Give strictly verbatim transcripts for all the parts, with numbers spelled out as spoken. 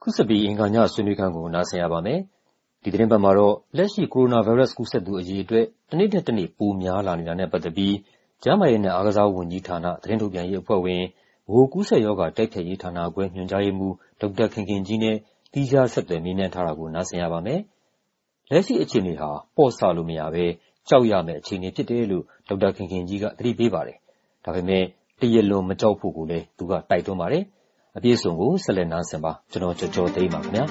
ခုဆက်ပြီးအင်္ဂါညဆွေးနွေးခန်းကိုနားဆင်ရပါမယ်။ဒီသတင်းပတ်မှာတော့လက်ရှိကိုရိုနာဗိုင်းရပ်စ်ကူးစက်သူအရေအတွက်တစ်နေ့ထက်တစ်နေ့ပိုများလာနေတာနဲ့ပတ်သက်ပြီးကျန်းမာရေးနဲ့အားကစားဝန်ကြီးဌာနသတင်းထုတ်ပြန်ရေးအဖွဲ့ဝင်ဗဟိုကူးစက်ရောဂါတိုက်ဖျက်ရေးဌာနခွဲညွှန်ကြားရေးမှူးဒေါက်တာခင်ခင်ကြီးနဲ့သီးခြားဆက်သွယ်မေးမြန်းထားတာကိုနားဆင်ရပါမယ်။လက်ရှိအခြေအနေဟာပေါ့ဆလို့မရဘဲကြောက်ရမယ့်အခြေအနေဖြစ်တယ်လို့ဒေါက်တာခင်ခင်ကြီးကသတိပေးပါတယ်။ဒါပေမဲ့တရလွန်မကြောက်ဖို့ကိုလည်းသူကတိုက်တွန်းပါတယ်။အပြည့်အစုံကိုဆက်လက်နားဆင်ပါကျွန်တော်ကြော်ကြော်သိမ်းပါခင်ဗျာ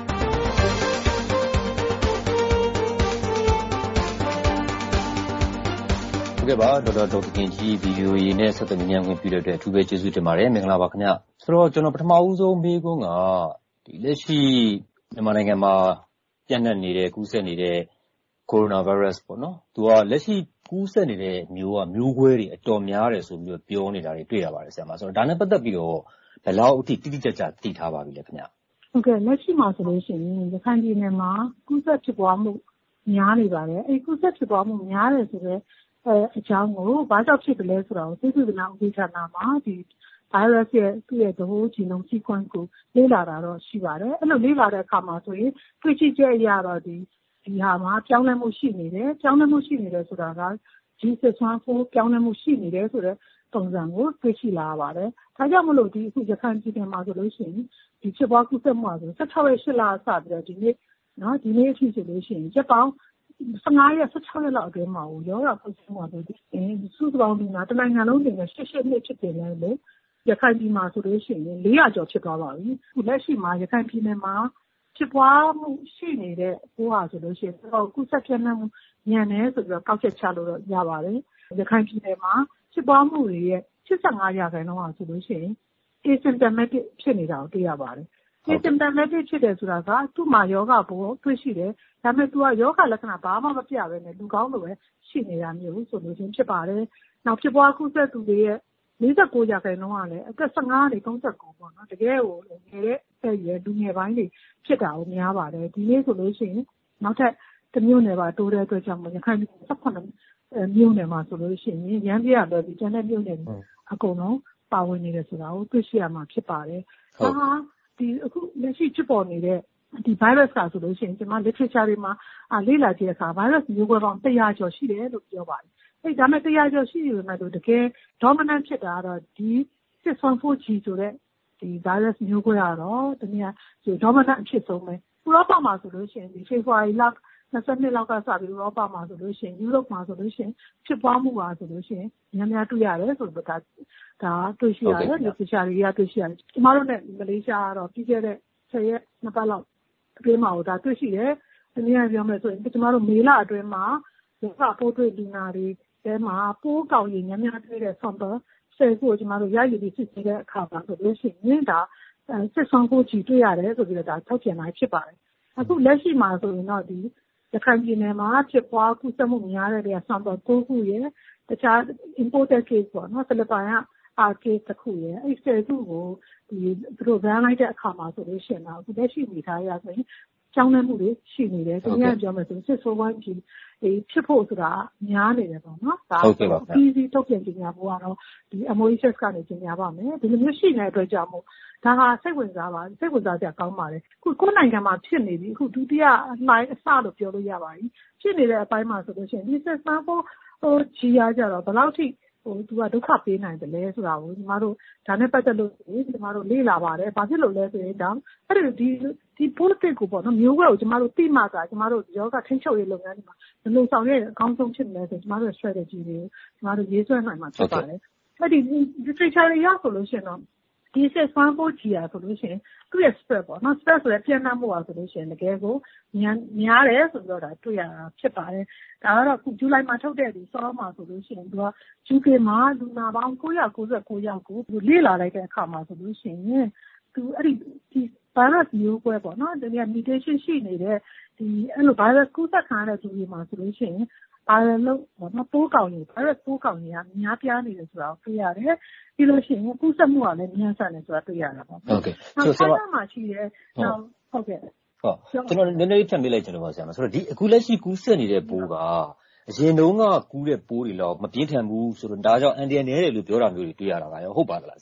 ဟုတ်ကဲ့ပါဒေါက်တာဒေါက်တာခင်ကြီးဗီဒီယိုရေးနဲ့ဆက်သွယ်မြင်ခွင့်ပြုတဲ့အတွက်အထူးပဲကျေးဇူးတင်ပါတယ်မင်္ဂလာပါခင်ဗျာဆိုတော့ကျွန်တော်ပထမဦးဆုံးမေးခွန်းကဒီလက်ရှိမြန်မာနိုင်ငံမှာပြန့်နှံ့နေတဲ့ကူးစက်နေတဲ့ကိုရိုနာဗိုင်းရပ်စ်ပေါ့နော်သူကလက်ရှိကူးစက်နေတဲ့မျိုးကမျိုးကွဲတွေအတော်များတယ်ဆိုပြီးတော့ပြောနေတာတွေတွေ့ရပါတယ်ဆရာမဆိုတော့ဒါနဲ့ပတ်သက်ပြီးတော့ဘယ်လောက်အထိတိတိကျကျသိထားပါပြီလဲခင်ဗျဟုတ်ကဲ့လက်ရှိမှာဆိုလို့ရှိရင်ရခိုင်ပြည်နယ်မှာကူးစက်ဖြစ်ပွားမှုများနေပါတယ်အဲကူးစက်ဖြစ်ပွားမှုများတယ်ဆိုတော့အဲအကြောင်းကိုဘာကြောင့်ဖြစ်တယ်လဲဆိုတာကိုသိသုဒနာဥပဒေဌာနမှာဒီ virus ရဲ့သူ့ရဲ့ the whole genome sequence ကိုလေ့လာတာတော့ရှိပါတယ်အဲ့လိုလေ့လာတဲ့အခါမှာဆိုရင်တွေ့ရှိချက်အရတော့ဒီဒီဟာမှာပြောင်းလဲမှုရှိနေတယ်ပြောင်းလဲမှုရှိနေတယ်ဆိုတာက ဂျီ စိတ်ဆန်းဖို့ပြောင်းလဲမှုရှိနေတယ်ဆိုတော့ပုံစံကိုတွေ့ရှိလာပါတယ်ဒါကြောင့်မလို့ဒီအခုရခိုင်ပြည်နယ်မှာဆိုလို့ရှိရင်ဒီဖြစ်ပွားကူးစက်မှုဆို၁၆ရက်၈လအစပြီးတော့ဒီနေ့နော်ဒီနေ့အထိဆိုလို့ရှိရင်ချက်ပေါင်း၁၅ရက်၁၆ရက်လောက်အတွင်းမှာရောဂါကူးစက်မှုဆိုဒီစုစုပေါင်းဒီမှာတနိုင်ငံလုံးတင်နဲ့၈၈နှစ်ဖြစ်တယ်လေရခိုင်ပြည်မှာဆိုလို့ရှိရင်၄ရာကျော်ဖြစ်သွားပါပြီအခုလက်ရှိမှာရခိုင်ပြည်နယ်မှာဖြစ်ပွားမှုရှိနေတဲ့ဟိုဟာဆိုလို့ရှိရင်တော့ကူးစက်ပြန့်နှံ့မှုညံနေဆိုပြီးတော့ကောက်ချက်ချလို့ရပါတယ်ရခိုင်ပြည်နယ်မှာဖြစ်ပွားမှုတွေရဲ့၈၅ရာခိုင်နှုန်းဟာဆိုလို့ရှိရင် asymptomatic ဖြစ်နေတာကိုတွေ့ရပါတယ် asymptomatic ဖြစ်တယ်ဆိုတာကသူ့မှာယောဂပိုးတွေ့ရှိတယ်ဒါပေမဲ့သူကယောဂလက္ခဏာဘာမှမပြဘဲနဲ့လူကောင်းလိုပဲရှိနေတာမျိုးဆိုလို့ချင်းဖြစ်ပါတယ်နောက်ဖြစ်ပွားကူးစက်သူတွေရဲ့၄၉ရာခိုင်နှုန်းကလည်းအသက်၁၅ကနေ၃၉ပေါ့နော်တကယ်ကိုငယ်တဲ့ရွယ်လူငယ်ပိုင်းတွေဖြစ်တာကိုများပါတယ်ဒီနေ့ဆိုလို့ရှိရင်နောက်ထပ်တစ်မျိုးနယ်ပါတိုးတဲ့အတွက်ကြောင့်ရခိုင်ပြည်၁၇မြို့နယ်မှာဆိုလို့ရှိရင်ရမ်းပြရတော့ဒီကျန်တဲ့မြို့နယ်အကုန်လုံးပါဝင်နေတယ်ဆိုတာကိုတွေ့ရှိရမှာဖြစ်ပါတယ်။ဒါဟာဒီအခုလက်ရှိဖြစ်ပေါ်နေတဲ့ဒီ virus ကဆိုလို့ရှိရင်ကျွန်မ literature တွေမှာလေ့လာကြည့်တဲ့အခါ virus မျိုးကွဲပေါင်း၁၀၀ကျော်ရှိတယ်လို့ပြောပါတယ်။အဲဒါမဲ့၁၀၀ကျော်ရှိနေပေမဲ့တကယ် dominant ဖြစ်တာကတော့ဒီ six one four G ဆိုတဲ့ဒီ virus မျိုးကွဲကတော့တနည်းအားဖြင့် dominant အဖြစ်ဆုံးပဲ။ဥရောပမှာဆိုလို့ရှိရင်ဒီ February လ၂၂လောက်ကစပြီးဥရောပမှာဆိုလို့ရှိရင် Europe မှာဆိုလို့ရှိရင်ဖြစ်ပွားမှုပါဆိုလို့ရှိရင်များများတွေ့ရတယ်ဆိုတော့ဒါဒါတွေ့ရှိရတယ်လူပြချာတွေကတွေ့ရှိရတယ်ကျမတို့နဲ့မလေးရှားကတော့ပြီးခဲ့တဲ့ဆယ်ရက်နှစ်ပတ်လောက်အတွင်းမှာဒါတွေ့ရှိတယ်ဒီနေ့ပြောမယ်ဆိုရင်ကျမတို့မေလအတွင်းမှာဒါကပိုးတွေ့လူနာတွေအဲမှာပိုးကောင်ရင်များများတွေ့တဲ့ sample ဆယ်ခုကိုကျမတို့ရယူပြီးစစ်ဆေးတဲ့အခါမှာဆိုလို့ရှိရင်ဒါစစ်ဆောင်ဖို့ကြည့်တွေ့ရတယ်ဆိုပြီးတော့ဒါထောက်ပြန်လိုက်ဖြစ်ပါတယ်အခုလက်ရှိမှာဆိုရင်တော့ဒီရခိုင်ပြည်နယ်မှာဖြစ်ပွားကူးစက်မှုများတဲ့နေရာ sample ၉ခုရဲ့တခြား imported case ပေါ့နော်ဖိလစ်ပိုင်က R case တစ်ခုရဲ့အဲ့ဆယ်ခုကိုဒီသူတို့ဗန်းလိုက်တဲ့အခါမှာဆိုလို့ရှိရင်တော့အခုလက်ရှိနေထားရဆိုရင်ကျောင်းထဲမှုတွေရှိနေတယ်သူများပြောမယ်ဆိုစစ်ဆိုးဝိုင်းကြီးဒီဖြစ်ဖို့ဆိုတာများနေတယ်ပေါ့နော်ဒါပြီးပြီးထုတ်ပြန်ကြေညာဖို့ကတော့ဒီ M O H S ကနေကြေညာပါမယ်ဒီလိုမျိုးရှိနေတဲ့အတွက်ကြောင့်မို့ဒါဟာစိတ်ဝင်စားပါစိတ်ဝင်စားစရာကောင်းပါတယ်ခုကိုယ်နိုင်ငံမှာဖြစ်နေပြီအခုဒုတိယလှိုင်းအစလို့ပြောလို့ရပါပြီဖြစ်နေတဲ့အပိုင်းမှာဆိုလို့ရှိရင်ဒီစစ်ဆန်းဖို့ဟိုကြီးရကြတော့ဘယ်လောက်ထိဟိုသူကဒုက္ခပေးနိုင်တယ်လဲဆိုတာကိုညီမတို့ဒါနဲ့ပတ်သက်လို့ညီမတို့လေ့လာပါတယ်ဘာဖြစ်လို့လဲဆိုရင်ဒါအဲ့ဒီဒီဒီ politics ကိုပေါ့နော်မျိုးကွဲကိုညီမတို့သိမှသာညီမတို့ယောဂထိန်းချုပ်ရေးလုပ်ငန်းတွေမှာဘယ်လိုဆောင်ရွက်အကောင်းဆုံးဖြစ်မလဲဆိုညီမတို့ strategy တွေကိုညီမတို့ရေးဆွဲနိုင်မှာဖြစ်ပါတယ်အဲ့ဒီ literature တွေရောက်ဆိုလို့ရှိရင်တော့ဒီ six one four G อ่ะဆိုလို့ရှိရင်သူ့ရဲ့ spread ပေါ့နော် spread ဆိုတဲ့ပြန့်နှံ့မှုอ่ะဆိုလို့ရှိရင်တကယ်ကိုများများတယ်ဆိုတော့ဒါတွေ့ရတာဖြစ်ပါတယ်ဒါကတော့အခုဇူလိုင်မှာထုတ်တဲ့ဒီဆောမှာဆိုလို့ရှိရင်သူက U K မှာလူနာပေါင်း၉၉၉ယောက်ကိုလေ့လာလိုက်တဲ့အခါမှာဆိုလို့ရှိရင်သူအဲ့ဒီဒီ virus မျိုးကွဲပေါ့နော်ဒီက mutation ရှိနေတဲ့ဒီအဲ့လို virus ကူးစက်ခံရတဲ့သူတွေမှာဆိုလို့ရှိရင်ဘာလို့ပေါ့နော်ပိုးကောင်ကြီး virus ပိုးကောင်ကြီးကများပြားနေတယ်ဆိုတာကိုတွေ့ရတယ်ပြီးလို့ရှိရင်ကူးစက်မှုကလည်းမြန်ဆန်တယ်ဆိုတာတွေ့ရတာပေါ့ဟုတ်ကဲ့ဆိုတော့မှာရှိတယ်ဟုတ်ကဲ့ဟုတ်ကျွန်တော်နည်းနည်းလေးထပ်မေးလိုက်ချင်တော့ပါဆရာမဆိုတော့ဒီအခုလက်ရှိကူးစက်နေတဲ့ပိုးကအရင်တုန်းကကူးတဲ့ပိုးတွေတော့မပြင်းထန်ဘူးဆိုတော့ဒါကြောင့်အန်တီအန်နဲတယ်လို့ပြောတာမျိုးတွေတွေ့ရတာကရောဟုတ်ပါသလားဆရာမ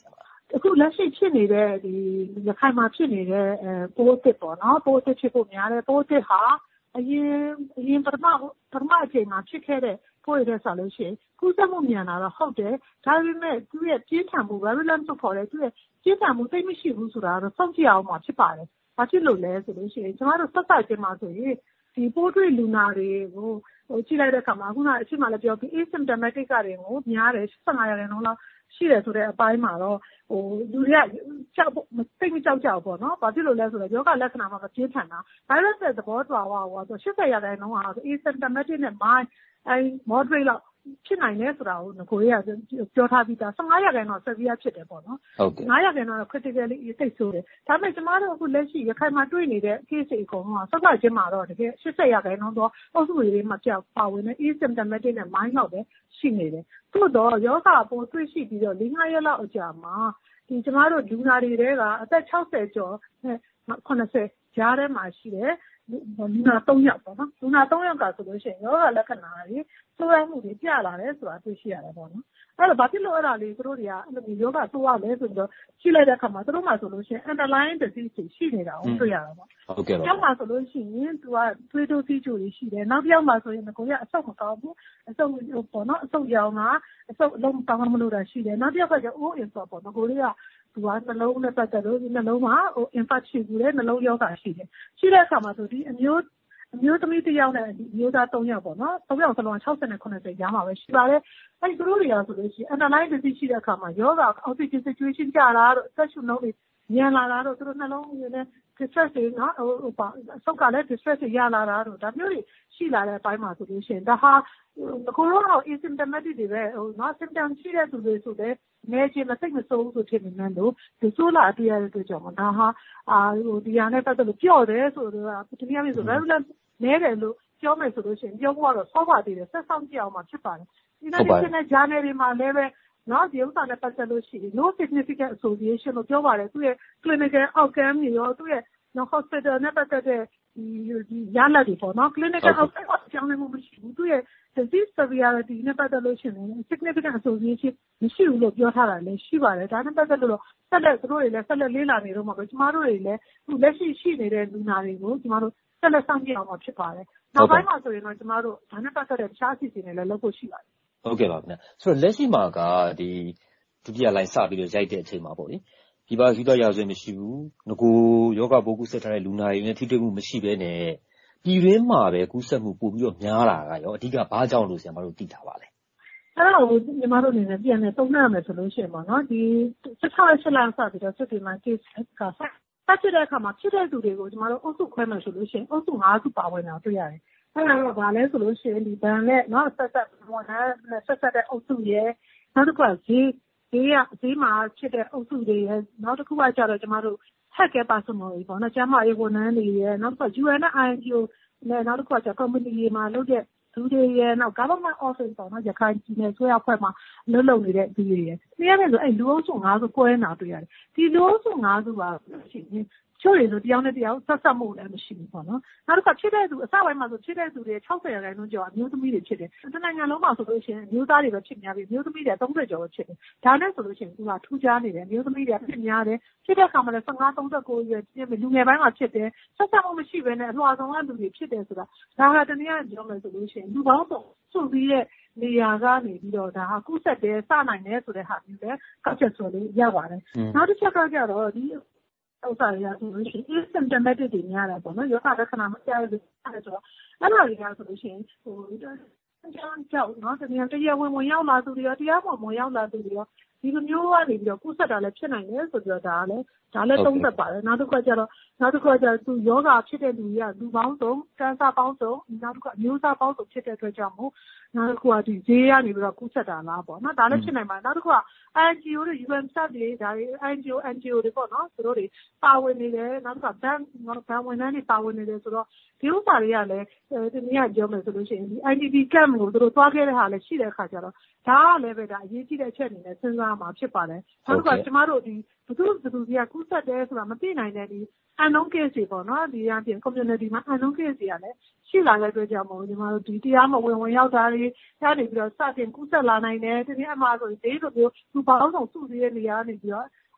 အခုလက်ရှိဖြစ်နေတဲ့ဒီရခိုင်မှာဖြစ်နေတဲ့အဲပိုးသစ်ပေါ့နော်ပိုးသစ်ဖြစ်ဖို့များတယ်ပိုးသစ်ဟာအရင်အရင်ပထမပထမအချိန်မှာဖြစ်ခဲ့တဲ့ပိုးရတဲ့ဆိုလို့ရှိရင်ကူးစက်မှုမြန်လာတော့ဟုတ်တယ်ဒါပေမဲ့သူ့ရဲ့ပြင်းထန်မှု virulence ဆိုခေါ်တဲ့သူ့ရဲ့ပြင်းထန်မှုသိမရှိဘူးဆိုတာတော့စောင့်ကြည့်အောင်မှာဖြစ်ပါတယ်။ဘာဖြစ်လို့လဲဆိုလို့ရှိရင်ကျမတို့ဆက်ဆက်ချင်းမှာဆိုရင်ဒီပိုးတွေ့လူနာတွေကိုဟိုကြည့်လိုက်တဲ့အခါမှာခုနအချိန်မှလည်းပြောပြီး asymptomatic ကတွေကိုများတယ်eighty-fiveရာခိုင်နှုန်းလောက်ရှိတယ်ဆိုတဲ့အပိုင်းမှာတော့ဟိုလူတွေကကြောက်သိမကြောက်ကြဘူးပေါ့နော်။ဘာဖြစ်လို့လဲဆိုတော့ယောဂလက္ခဏာမှာမပြင်းထန်တာ virus ရဲ့သဘောတရားဟောဆိုeightyရာခိုင်နှုန်းဟာ asymptomatic နဲ့ mild အဲ moderate လောက်ဖြစ်နိုင်တယ်ဆိုတာကိုငကိုတွေကပြောထားပြီးသားfifteenရာခိုင်နှုန်း severe ဖြစ်တယ်ပေါ့နော်fiveရာခိုင်နှုန်း critically သိဆိုးတယ်ဒါပေမဲ့ကျမတို့အခုလက်ရှိရခိုင်မှာတွေ့နေတဲ့ case တွေအကုန်လုံးကစစချင်းမှာတော့တကယ်eightyရာခိုင်နှုန်းတော့အုပ်စုတွေမှာကြောက်ပါဝင်နေ asymptomatic နဲ့ mild လောက်ပဲရှိနေတယ်သို့တော့ယောဂပိုးတွေ့ရှိပြီးတော့four fiveရက်လောက်အကြာမှာဒီကျမတို့လူနာတွေတဲကအသက်sixtyကျော်နဲ့eightyကြားထဲမှာရှိတယ်လူနာthreeယောက်ပေါ့နော်လူနာthreeယောက်ကဆိုလို့ရှိရင်ယောဂလက္ခဏာတွေဆိုးရမှုတွေပြလာတယ်ဆိုတာတွေ့ရှိရတယ်ပေါ့နော်အဲ့တော့ဘာဖြစ်လို့အဲ့ဒါလေးသူတို့တွေကအဲ့လိုမျိုးယောဂဆိုးရလဲဆိုတော့ရှိလိုက်တဲ့အခါမှာသူတို့မှဆိုလို့ရှိရင် underlying disease တွေရှိနေတာကိုတွေ့ရတာပေါ့ဟုတ်ကဲ့ပါကျောင်းမှာဆိုလို့ရှိရင်သူကသွေးတိုးစီးချိုတွေရှိတယ်နောက်တစ်ယောက်မှာဆိုရင်ကိုရအဆုတ်မကောင်းဘူးအဆုတ်ပေါ့နော်အဆုတ်ရောင်တာအဆုတ်အလုံးကောင်းမလို့တာရှိတယ်နောက်တစ်ယောက်ကကျအိုးအင်ဆော့ပေါ့နော်ကိုလေးကသူကနှလုံးနဲ့ပတ်သက်လို့ဒီနှလုံးမှာဟို infarct ရှိဘူးလေနှလုံးယောဂရှိတယ်ရှိတဲ့အခါမှာဆိုဒီအမျိုးအမျိုးသမီးတစ်ယောက်နဲ့ဒီမျိုးသားthreeယောက်ပေါ့နော်threeယောက်စလုံးsixtyနဲ့seventyကြားမှာပဲရှိပါတယ်အဲဒီသူတို့တွေကဆိုလို့ရှိရင် underlying disease ရှိတဲ့အခါမှာယောဂ oxygen saturation ကျလာတော့အသက်ရှူနှုန်းတွေမြန်လာတာတော့သူတို့နှလုံးရင်းနဲ့ distress တွေနော်ဟိုဟိုပါအဆုတ်ကလည်း distress တွေရလာတာတော့ဒါမျိုးတွေရှိလာတဲ့အပိုင်းမှာဆိုလို့ရှိရင်ဒါဟာကိုရိုနာ asymptomatic တွေပဲဟိုနော် symptom ရှိတဲ့သူတွေဆိုတဲ့နေချင်းမစိတ်မဆိုးဘူးဆိုဖြစ်နေတယ်လို့ဒီဆိုးလာတွေ့ရတဲ့ကြောင့်ဒါဟာအာဟိုဒီဟာနဲ့ပတ်သက်လို့ပြော့တယ်ဆိုတော့ဒီနေ့မျိုးဆို virulence နဲတယ်လို့ပြောမယ်ဆိုလို့ရှိရင်ပြောဖို့ကတော့ဆော့ပါသေးတယ်ဆက်ဆောင်ကြည့်အောင်မှဖြစ်ပါတယ်ဒီနေ့ဒီနေ့ journal တွေမှာလည်းပဲနော်ဒီဥစ္စာနဲ့ပတ်သက်လို့ရှိရင် no significant association လို့ပြောပါတယ်သူရဲ့ clinical outcome တွေရောသူရဲ့နော် hospital နဲ့ပတ်သက်တဲ့ဒီဒီရလဒ်တွေပေါ့နော် clinical outcome အကြောင်းလည်းမရှိဘူးသူရဲ့ disease severity နဲ့ပတ်သက်လို့ရှိရင် significant association မရှိဘူးလို့ပြောထားတာလည်းရှိပါတယ်ဒါနဲ့ပတ်သက်လို့ဆက်လက်သူတို့တွေလည်းဆက်လက်လေးလာနေတော့မှာပဲကျမတို့တွေလည်းသူလက်ရှိရှိနေတဲ့လူနာတွေကိုကျမတို့ဆက်လက်ဆောင်ကြည့်အောင်မှာဖြစ်ပါတယ်နောက်ပိုင်းမှာဆိုရင်တော့ကျမတို့ဒါနဲ့ပတ်သက်တဲ့တခြားအစီအစဉ်တွေလည်းလုပ်ဖို့ရှိပါတယ်ဟုတ်ကဲ့ပါခင်ဗျဆိုတော့လက်ရှိမှာကဒီဒုတိယလိုင်းစပြီးတော့ရိုက်တဲ့အချိန်မှာပေါ့လေဒီပါယူတရာဇဝင်မရှိဘူးငကိုယောဂပိုးကူးစက်ထားတဲ့လူနာတွေနဲ့ထိတွေ့မှုမရှိဘဲနဲ့ပြည်တွင်းမှာပဲကူးစက်မှုပို့ပြီးတော့များလာတာရောအဓိကဘာကြောင့်လို့ဆရာမတို့သိထားပါလဲအဲ့တော့ညီမတို့အနေနဲ့ပြန်နေသုံးရမယ်ဆိုလို့ရှိရင်ပေါ့နော်ဒီsix eightလစပြီးတော့စစ်တီမှာ case ကဆက်ဖြစ်တဲ့အခါမှာဖြစ်တဲ့သူတွေကိုကျမတို့အုပ်စုခွဲမယ်ဆိုလို့ရှိရင်အုပ်စုfiveစုပါဝင်တာတွေ့ရတယ်အဲ့ဒါတော့ဗာလဲဆိုလို့ရှိရင်ဒီဘန်နဲ့နော်ဆက်ဆက်ဝန်ထမ်းနဲ့ဆက်ဆက်တဲ့အုပ်စုရဲ့နောက်တစ်ခုကဈေးဈေးရဈေးမှာဖြစ်တဲ့အုပ်စုတွေရဲ့နောက်တစ်ခုကကြတော့ကျမတို့ health care personnel တွေပေါ့နော်ကျမရေးဝန်ထမ်းတွေရဲ့နောက်တစ်ခုက U N နဲ့ I N G O နဲ့နောက်တစ်ခုကကျ community တွေမှာလုပ်တဲ့သူတွေရဲ့နောက် government office ပေါ့နော်ရခိုင်ပြည်နယ်ဆွေးရဖွဲ့မှာလုပ်လုပ်နေတဲ့သူတွေရဲ့ဒီရတဲ့ဆိုအဲ့လူအုပ်စုfiveစုကွဲနေတာတွေ့ရတယ်ဒီလူအုပ်စုfiveစုပါရှိရင်ချို့တွေဆိုတယောက်နဲ့တယောက်ဆက်ဆက်မှုလည်းမရှိဘူးပေါ့နော်နောက်တစ်ခါဖြစ်တဲ့သူအစပိုင်းမှာဆိုဖြစ်တဲ့သူတွေsixtyရာခိုင်နှုန်းကျော်အမျိုးသမီးတွေဖြစ်တယ်တနိုင်ငံလုံးမှာဆိုလို့ရှိရင်အမျိုးသားတွေပဲဖြစ်များပြီးအမျိုးသမီးတွေthirtyကျော်ပဲဖြစ်တယ်ဒါနဲ့ဆိုလို့ရှိရင်သူကထူးခြားနေတယ်အမျိုးသမီးတွေဖြစ်များတယ်ဖြစ်တဲ့အခါမှာလည်းfifteen thirty-nineရွယ်ပြည့်လူငယ်ပိုင်းမှာဖြစ်တယ်ဆက်ဆက်မှုမရှိဘဲနဲ့အလွှာဆောင်ကလူတွေဖြစ်တယ်ဆိုတာဒါကတနည်းအားဖြင့်ပြောမယ်ဆိုလို့ရှိရင်လူပေါင်းစုံစုပြီးတဲ့နေရာကနေပြီးတော့ဒါဟာကုသတယ်စနိုင်တယ်ဆိုတဲ့ဟာမျိုးလည်းကောက်ချက်ဆိုလေးရပါတယ်နောက်တစ်ချက်ကကြတော့ဒီဥစ္စာတွေကဆိုလို့ရှိရင် asymptomatic တွေများတာပေါ့နော်ယောဂလက္ခဏာမပြရဘူးအဲ့ဒါဆိုတော့အဲ့ဒါတွေကဆိုလို့ရှိရင်ဟိုကြောင်ကြောက်နော်တကယ်တရားဝင်ဝင်ရောက်လာသူတွေရောတရားမဝင်ရောက်လာသူတွေရောဒီလိုမျိုးကနေပြီးတော့ကုသတာလည်းဖြစ်နိုင်တယ်ဆိုပြီးတော့ဒါကလည်းဒါလည်းသုံးသက်ပါတယ်နောက်တစ်ခါကျတော့နောက်တစ်ခါကျတော့သူယောဂဖြစ်တဲ့လူကြီးကလူပေါင်းစုံကန်းစားပေါင်းစုံနောက်တစ်ခါအမျိုးသားပေါင်းစုံဖြစ်တဲ့အတွက်ကြောင့်မို့နောက်တစ်ခါဒီဈေးကနေပြီးတော့ကုသတာလားပေါ့နော်ဒါလည်းဖြစ်နိုင်ပါတယ်နောက်တစ်ခါ I N G O တွေ U N S A D တွေဒါတွေ I N G O N G O တွေပေါ့နော်သူတို့တွေပါဝင်နေတယ်နောက်တစ်ခါဘန်ဘန်ဝန်ထမ်းတွေပါဝင်နေတယ်ဆိုတော့ဒီဥစ္စာတွေကလည်းဒီနေ့ကပြောမယ်ဆိုလို့ရှိရင်ဒီ I D P camp ကိုသူတို့သွားခဲ့တဲ့ဟာလည်းရှိတဲ့အခါကျတော့ဒါကလည်းပဲဒါအရေးကြီးတဲ့အချက်အနေနဲ့စဉ်းစားမှာဖြစ်ပါတယ်နောက်တစ်ခါကျမတို့ဒီဘယ်သူဘယ်သူတွေကကူးစက်တယ်ဆိုတာမသိနိုင်တဲ့ဒီ unknown case တွေပေါ့နော်ဒီအပြင် community မှာ unknown case တွေကလည်းရှိလာတဲ့အတွက်ကြောင့်မို့ကျမတို့ဒီတရားမဝင်ဝင်ရောက်တာတွေကြားနေပြီးတော့စတင်ကူးစက်လာနိုင်တယ်ဒီနေ့အမှားဆိုဈေးလိုမျိုးသူပေါင်းဆောင်စုစည်းတဲ့နေရာကနေပြီးတော့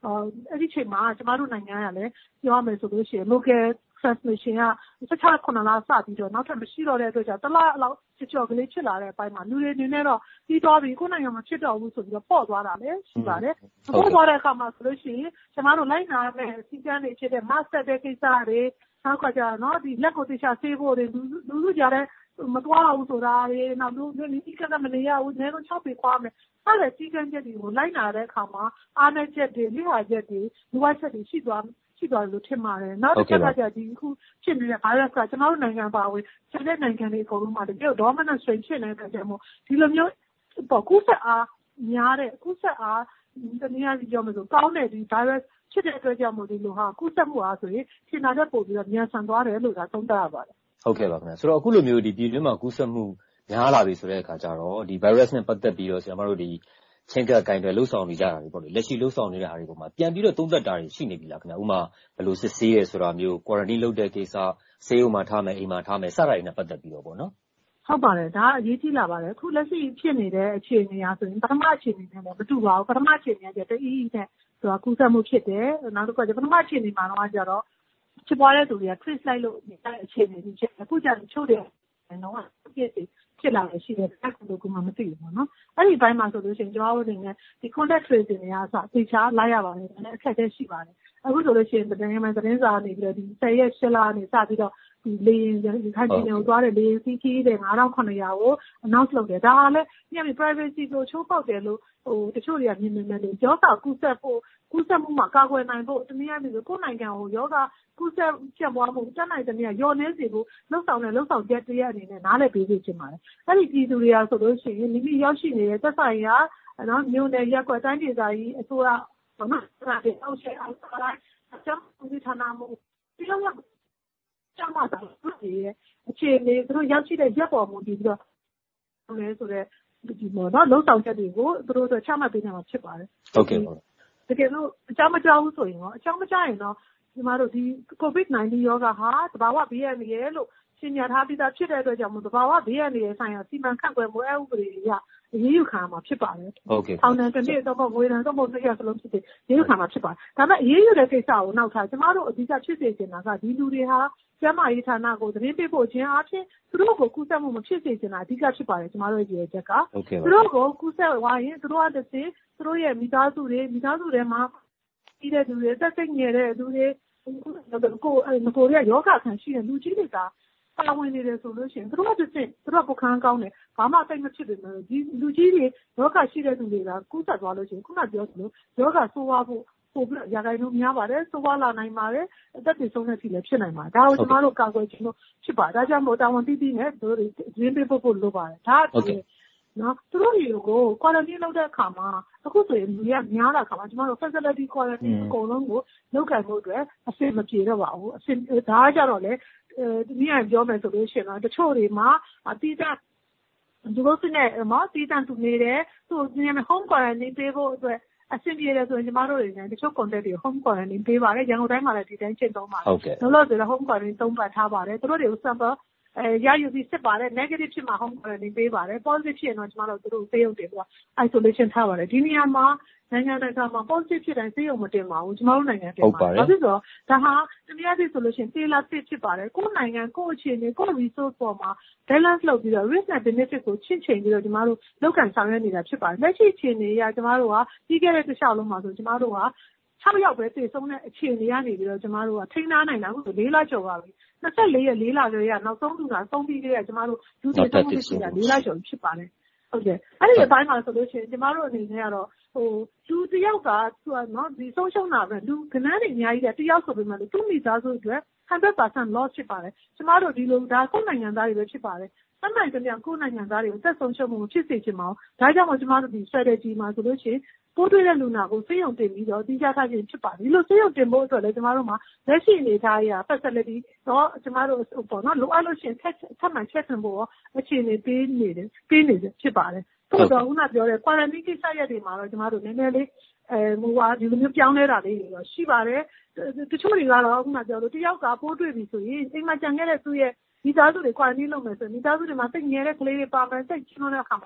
အဲ့ဒီချိန်မှာကျမတို့နိုင်ငံကလည်းပြောရမယ်ဆိုလို့ရှိရင် local transmission က၁၆ ခုနှစ်လစပြီးတော့နောက်ထပ်မရှိတော့တဲ့အတွက်ကြောင့်တစ်လလောက်ကြော်ကလေးဖြစ်လာတဲ့အပိုင်းမှာလူတွေအနေနဲ့တော့ပြီးသွားပြီကိုယ်နိုင်ငံမှာဖြစ်တော့ဘူးဆိုပြီးတော့ပေါ့သွားတာလည်းရှိပါတယ်။ပေါ့သွားတဲ့အခါမှာဆိုလို့ရှိရင်ကျမတို့လိုက်နာရမယ့်စီကံတွေဖြစ်တဲ့ mask တဲ့ကိစ္စတွေနောက်ကကြတော့ဒီလက်ကိုတခြားဆေးဖို့တွေလူလူကြတဲ့မသွားဘူးဆိုတာတွေနောက်လူလူကြီးကမနေရဘူးနဲတော့၆ပေခွာမယ်အဲ့ဒါစီကံချက်တွေကိုလိုက်နာတဲ့အခါမှာအားနည်းချက်တွေလိဟာချက်တွေလူဝချက်တွေရှိသွားရှိသွားလို့ထင်ပါတယ်နောက်တစ်ခါကျဒီအခုဖြစ်နေတဲ့ virus ကကျွန်တော်တို့နိုင်ငံပါဝင်ကျန်တဲ့နိုင်ငံတွေအကုန်လုံးမှာတကယ် dominant strain ဖြစ်နေတဲ့အတွက်ကြောင့်မို့ဒီလိုမျိုးပေါ့ကူးစက်အားများတဲ့ကူးစက်အားတနည်းအားဖြင့်ပြောမယ်ဆိုကောင်းတဲ့ဒီ virus ဖြစ်တဲ့အတွက်ကြောင့်မို့ဒီလိုဟာကူးစက်မှုအားဆိုရင်ရှင်းတာတက်ပို့ပြီးတော့မြန်ဆန်သွားတယ်လို့ဒါသုံးသပ်ရပါတယ်ဟုတ်ကဲ့ပါခင်ဗျာဆိုတော့အခုလိုမျိုးဒီပြည်တွင်းမှာကူးစက်မှုများလာပြီဆိုတဲ့အခါကျတော့ဒီ virus နဲ့ပတ်သက်ပြီးတော့ဆရာမတို့ဒီချင်းကပ်ကင်တွေလှုပ်ဆောင်နေကြတာတွေပေါ့လေလက်ရှိလှုပ်ဆောင်နေတဲ့အားတွေပေါ်မှာပြန်ပြီးတော့သုံးသပ်တာတွေရှိနေပြီလားခင်ဗျာဥမာဘယ်လိုစစ်ဆေးရဲဆိုတာမျိုး quarantine လုပ်တဲ့ကိစ္စဆေးရုံမှာထားမယ်အိမ်မှာထားမယ်စတာတွေနဲ့ပတ်သက်ပြီးတော့ပေါ့နော်ဟုတ်ပါတယ်ဒါအရေးကြီးလာပါတယ်အခုလက်ရှိဖြစ်နေတဲ့အခြေအနေအရဆိုရင်ပထမအခြေအနေနဲ့လည်းမတူပါဘူးပထမအခြေအနေကတအီးအီနဲ့ဆိုတာကူးစက်မှုဖြစ်တယ်နောက်တစ်ခါကျပထမအခြေအနေမှာတော့ကျတော့ဖြစ်ပွားတဲ့သူတွေက trace လိုက်လို့နေတဲ့အခြေအနေကြီးဖြစ်အခုကျတော့ချို့တယ်တော့ဖြစ်စီဖြစ်လာရှိတယ်အဲ့လိုကမှမသိဘူးပေါ့နော်အဲ့ဒီဘိုင်းမှာဆိုလို့ရှိရင်ကျွန်တော်တို့အနေနဲ့ဒီ contact tracing တွေအားစသေချာလိုက်ရပါတယ်အဲ့အခက်အခဲရှိပါတယ်အခုဆိုလို့ရှိရင်သတင်းမှန်သတင်းစာနေပြီးတော့ဒီဆယ်ရက်ရှစ်လနေစပြီးတော့ဒီလေရင်ဒီခိုင်ပြည်နယ်ကိုသွားတယ်လေရင်စီးကြီးတဲ့၅ထောင်ခုနှစ်ရာကို announce လုပ်တယ်ဒါကလည်းညနေ privacy ကိုချိုးပေါက်တယ်လို့ဟိုတချို့တွေကမြင်နေတယ်လို့ယောဂကူးစက်ဖို့ကူးစက်မှုမှာကာကွယ်နိုင်ဖို့တနည်းအားဖြင့်ကိုယ်နိုင်ငံကိုယောဂကူးစက်ပြန့်ပွားမှုတက်နိုင်တဲ့နေရာရောနေစေဖို့လှုပ်ဆောင်တဲ့လှုပ်ဆောင်ချက်တရက်အနေနဲ့နားလည်ပေးဖို့ချင်ပါတယ်အဲ့ဒီပြည်သူတွေကဆိုလို့ရှိရင်မိမိရောက်ရှိနေတဲ့သက်ဆိုင်ရာနော်မြို့နယ်ရက်ကွက်တိုင်းဒေသကြီးအစိုးရဘာမှမဖြစ်အောင်ရှေ့အောင်တိုင်းအချမ်းဦးစီးဌာနမှုဒီလိုမျိုးကျမသာဒီအခြေအနေသူတို့ရောက်ရှိတဲ့ရက်ပေါ်မူတည်ပြီးတော့လဲဆိုတော့ဒီမော်နော်လှုပ်ဆောင်ချက်တွေကိုသူတို့ချမှတ်ပေးနေမှာဖြစ်ပါတယ်ဟုတ်ကဲ့ပါတကယ်လို့အကြောင်းမကြောက်ဘူးဆိုရင်ရောအကြောင်းမကြောက်ရင်တော့ဒီမှာတို့ဒီ covid nineteen ရောဂါဟာတဘာဝဘေးရနေရလို့ရှင်းပြထားပြီးသားဖြစ်တဲ့အတွက်ကြောင့်မို့တဘာဝဘေးရနေတဲ့ဆိုင်ရာစီမံခန့်ခွဲမှုအဥပဒေတွေကအရေးယူခံမှာဖြစ်ပါတယ်ဟုတ်ကဲ့ထောင်ဒဏ်တစ်နှစ်တော့ငွေဒဏ်တော့မဟုတ်တစ်ရက်စလုံးဖြစ်တယ်ရေးယူခံမှာဖြစ်ပါတယ်ဒါပေမဲ့အရေးယူတဲ့ကိစ္စကိုနောက်ထားကျမတို့အဓိကဖြစ်စေချင်တာကဒီလူတွေဟာကျန်းမာရေးဌာနကိုသတင်းပေးဖို့ခြင်းအပြင်သူတို့ကိုကူးစက်မှုမဖြစ်စေချင်တာအဓိကဖြစ်ပါတယ်ကျမတို့ရဲ့ရည်ရွယ်ချက်ကသူတို့ကိုကူးစက်သွားရင်သူတို့ကတစ်စိသူတို့ရဲ့မိသားစုတွေမိသားစုတွေမှာပြီးတဲ့သူတွေသက်စိတ်ငယ်တဲ့သူတွေကိုကိုငကိုတွေကယောဂခံရှိတဲ့လူကြီးတွေကပါဝင်နေတယ်ဆိုလို့ရှိရင်သူတို့ကတစ်စိသူတို့ကပုခန်းကောင်းတယ်ဘာမှတိတ်မဖြစ်ဘူးဒီလူကြီးတွေယောဂရှိတဲ့သူတွေကကူးစက်သွားလို့ရှိရင်ခုနပြောသလိုယောဂဆိုးဝါးဖို့ပို့ပြီးရာဂိုင်တို့များပါတယ်ဆိုးဝါးလာနိုင်ပါတယ်အသက်တွေဆုံးတဲ့အထိလည်းဖြစ်နိုင်ပါတယ်ဒါကိုကျွန်တော်တို့ကာကွယ်ခြင်းလို့ဖြစ်ပါတယ်ဒါကြောင့်မို့တာဝန်ပြီးပြီးနဲ့တို့တွေရင်းပေးဖို့ဖို့လိုပါတယ်ဒါကနော်သူတို့တွေကို quarantine လုပ်တဲ့အခါမှာအခုဆိုရင်လူတွေကများလာခါမှာကျမတို့ facility quarantine အကုန်လုံးကိုလုပ်ကြဖို့အတွက်အဆင်မပြေတော့ပါဘူးအဆင်ဒါကကြတော့လေဒီနေ့ပြောမယ်ဆိုလို့ရှိရင်တော့တချို့တွေမှာတီးတဲ့သူတို့စနေမှာတီးတဲ့သူနေတယ်သူညနေ home quarantine ပေးဖို့အတွက်အဆင်ပြေတယ်ဆိုရင်ကျမတို့တွေနဲ့တချို့ contact တွေ home quarantine ပေးပါတယ်ရန်ကုန်တိုင်းမှာလည်းဒီတိုင်းကျင့်သုံးပါတယ်လို့လို့ဆိုတော့ home quarantine သုံးပတ်ထားပါတယ်သူတို့တွေကို sample အဲရယူပြီးစစ်ပါတယ် negative ဖြစ်မှာ home quarantine ပေးပါတယ် positive ဖြစ်ရင်တော့ကျမတို့သူတို့ဆေးရုံတင်ပြီး isolation ထားပါတယ်ဒီနေရာမှာနိုင်ငံတကာမှာ positive ဖြစ်တိုင်းဆေးရုံမတင်ပါဘူးကျမတို့နိုင်ငံတင်ပါတယ်ဘာဖြစ်လို့ဒါဟာတနည်းအားဖြင့်ဆိုလို့ရှိရင် tailor fit ဖြစ်ပါတယ်ကိုယ်နိုင်ငံကိုယ့်အခြေအနေကိုယ့် resource ပေါ်မှာ balance လုပ်ပြီးတော့ risk and benefit ကိုချင့်ချိန်ပြီးတော့ကျမတို့လောက်ကန်ဆောင်ရွက်နေတာဖြစ်ပါတယ်လက်ရှိအခြေအနေအရကျမတို့ကပြီးခဲ့တဲ့တစ်လလုံးမှာဆိုကျမတို့က၆ယောက်ပဲသေဆုံးတဲ့အခြေအနေကနေပြီးတော့ကျမတို့ကထိန်းထားနိုင်တာဟုတ်၄လကျော်ပါပြီနှစ်ဆယ့်လေးရက်လေးလကျော်ရနောက်ဆုံးလူကသုံးပြီးခဲ့တဲ့ကျမတို့လူတွေသုံးပြီးရှိတာလေးလကျော်ဖြစ်ပါတယ်ဟုတ်ကဲ့အဲ့ဒီအပိုင်းမှာဆိုလို့ရှိရင်ကျမတို့အနေနဲ့ကတော့ဟိုလူတယောက်ကသူကနော်ဒီဆုံးရှုံးတာပဲလူကနန်းတွေအများကြီးတဲ့တယောက်ဆိုပေမဲ့သူ့မိသားစုအတွက်one hundred percent loss ဖြစ်ပါတယ်ကျမတို့ဒီလိုဒါကိုယ်နိုင်ငံသားတွေပဲဖြစ်ပါတယ်တမန်ကျန်ကိုယ်နိုင်ငံသားတွေကိုသက်ဆုံးရှုံးမှုဖြစ်စေချင်ပါဘူးဒါကြောင့်မို့ကျမတို့ဒီ strategy မှာဆိုလို့ရှိရင်ပိုးတွေ့တဲ့လူနာကိုဆေးရုံတင်ပြီးတော့တိကျထားခြင်းဖြစ်ပါတယ်ဒီလိုဆေးရုံတင်ဖို့အတွက်လည်းကျမတို့မှာလက်ရှိအနေထားအရ facility တော့ကျမတို့ပေါ့နော်လိုအပ်လို့ရှိရင်ထပ်မံချက်ဆင်ဖို့အခြေအနေပေးနေတယ်ပေးနေတယ်ဖြစ်ပါတယ်ဆိုတော့ခုနပြောတဲ့ quarantine ကိစ္စရက်တွေမှာတော့ကျမတို့နည်းနည်းလေးအဲဟိုဟာဒီလိုမျိုးပြောင်းလဲတာလေးတွေတော့ရှိပါတယ်တချို့တွေကတော့ခုနပြောလို့တယောက်ကပိုးတွေ့ပြီဆိုရင်အိမ်မှာကြံခဲ့တဲ့သူ့ရဲ့မိသားစုတွေ quarantine လုပ်မယ်ဆိုရင်မိသားစုတွေမှာစိတ်ငြဲတဲ့ကလေးတွေပါမယ်စိတ်ချလွန်းတဲ့အခါမှာ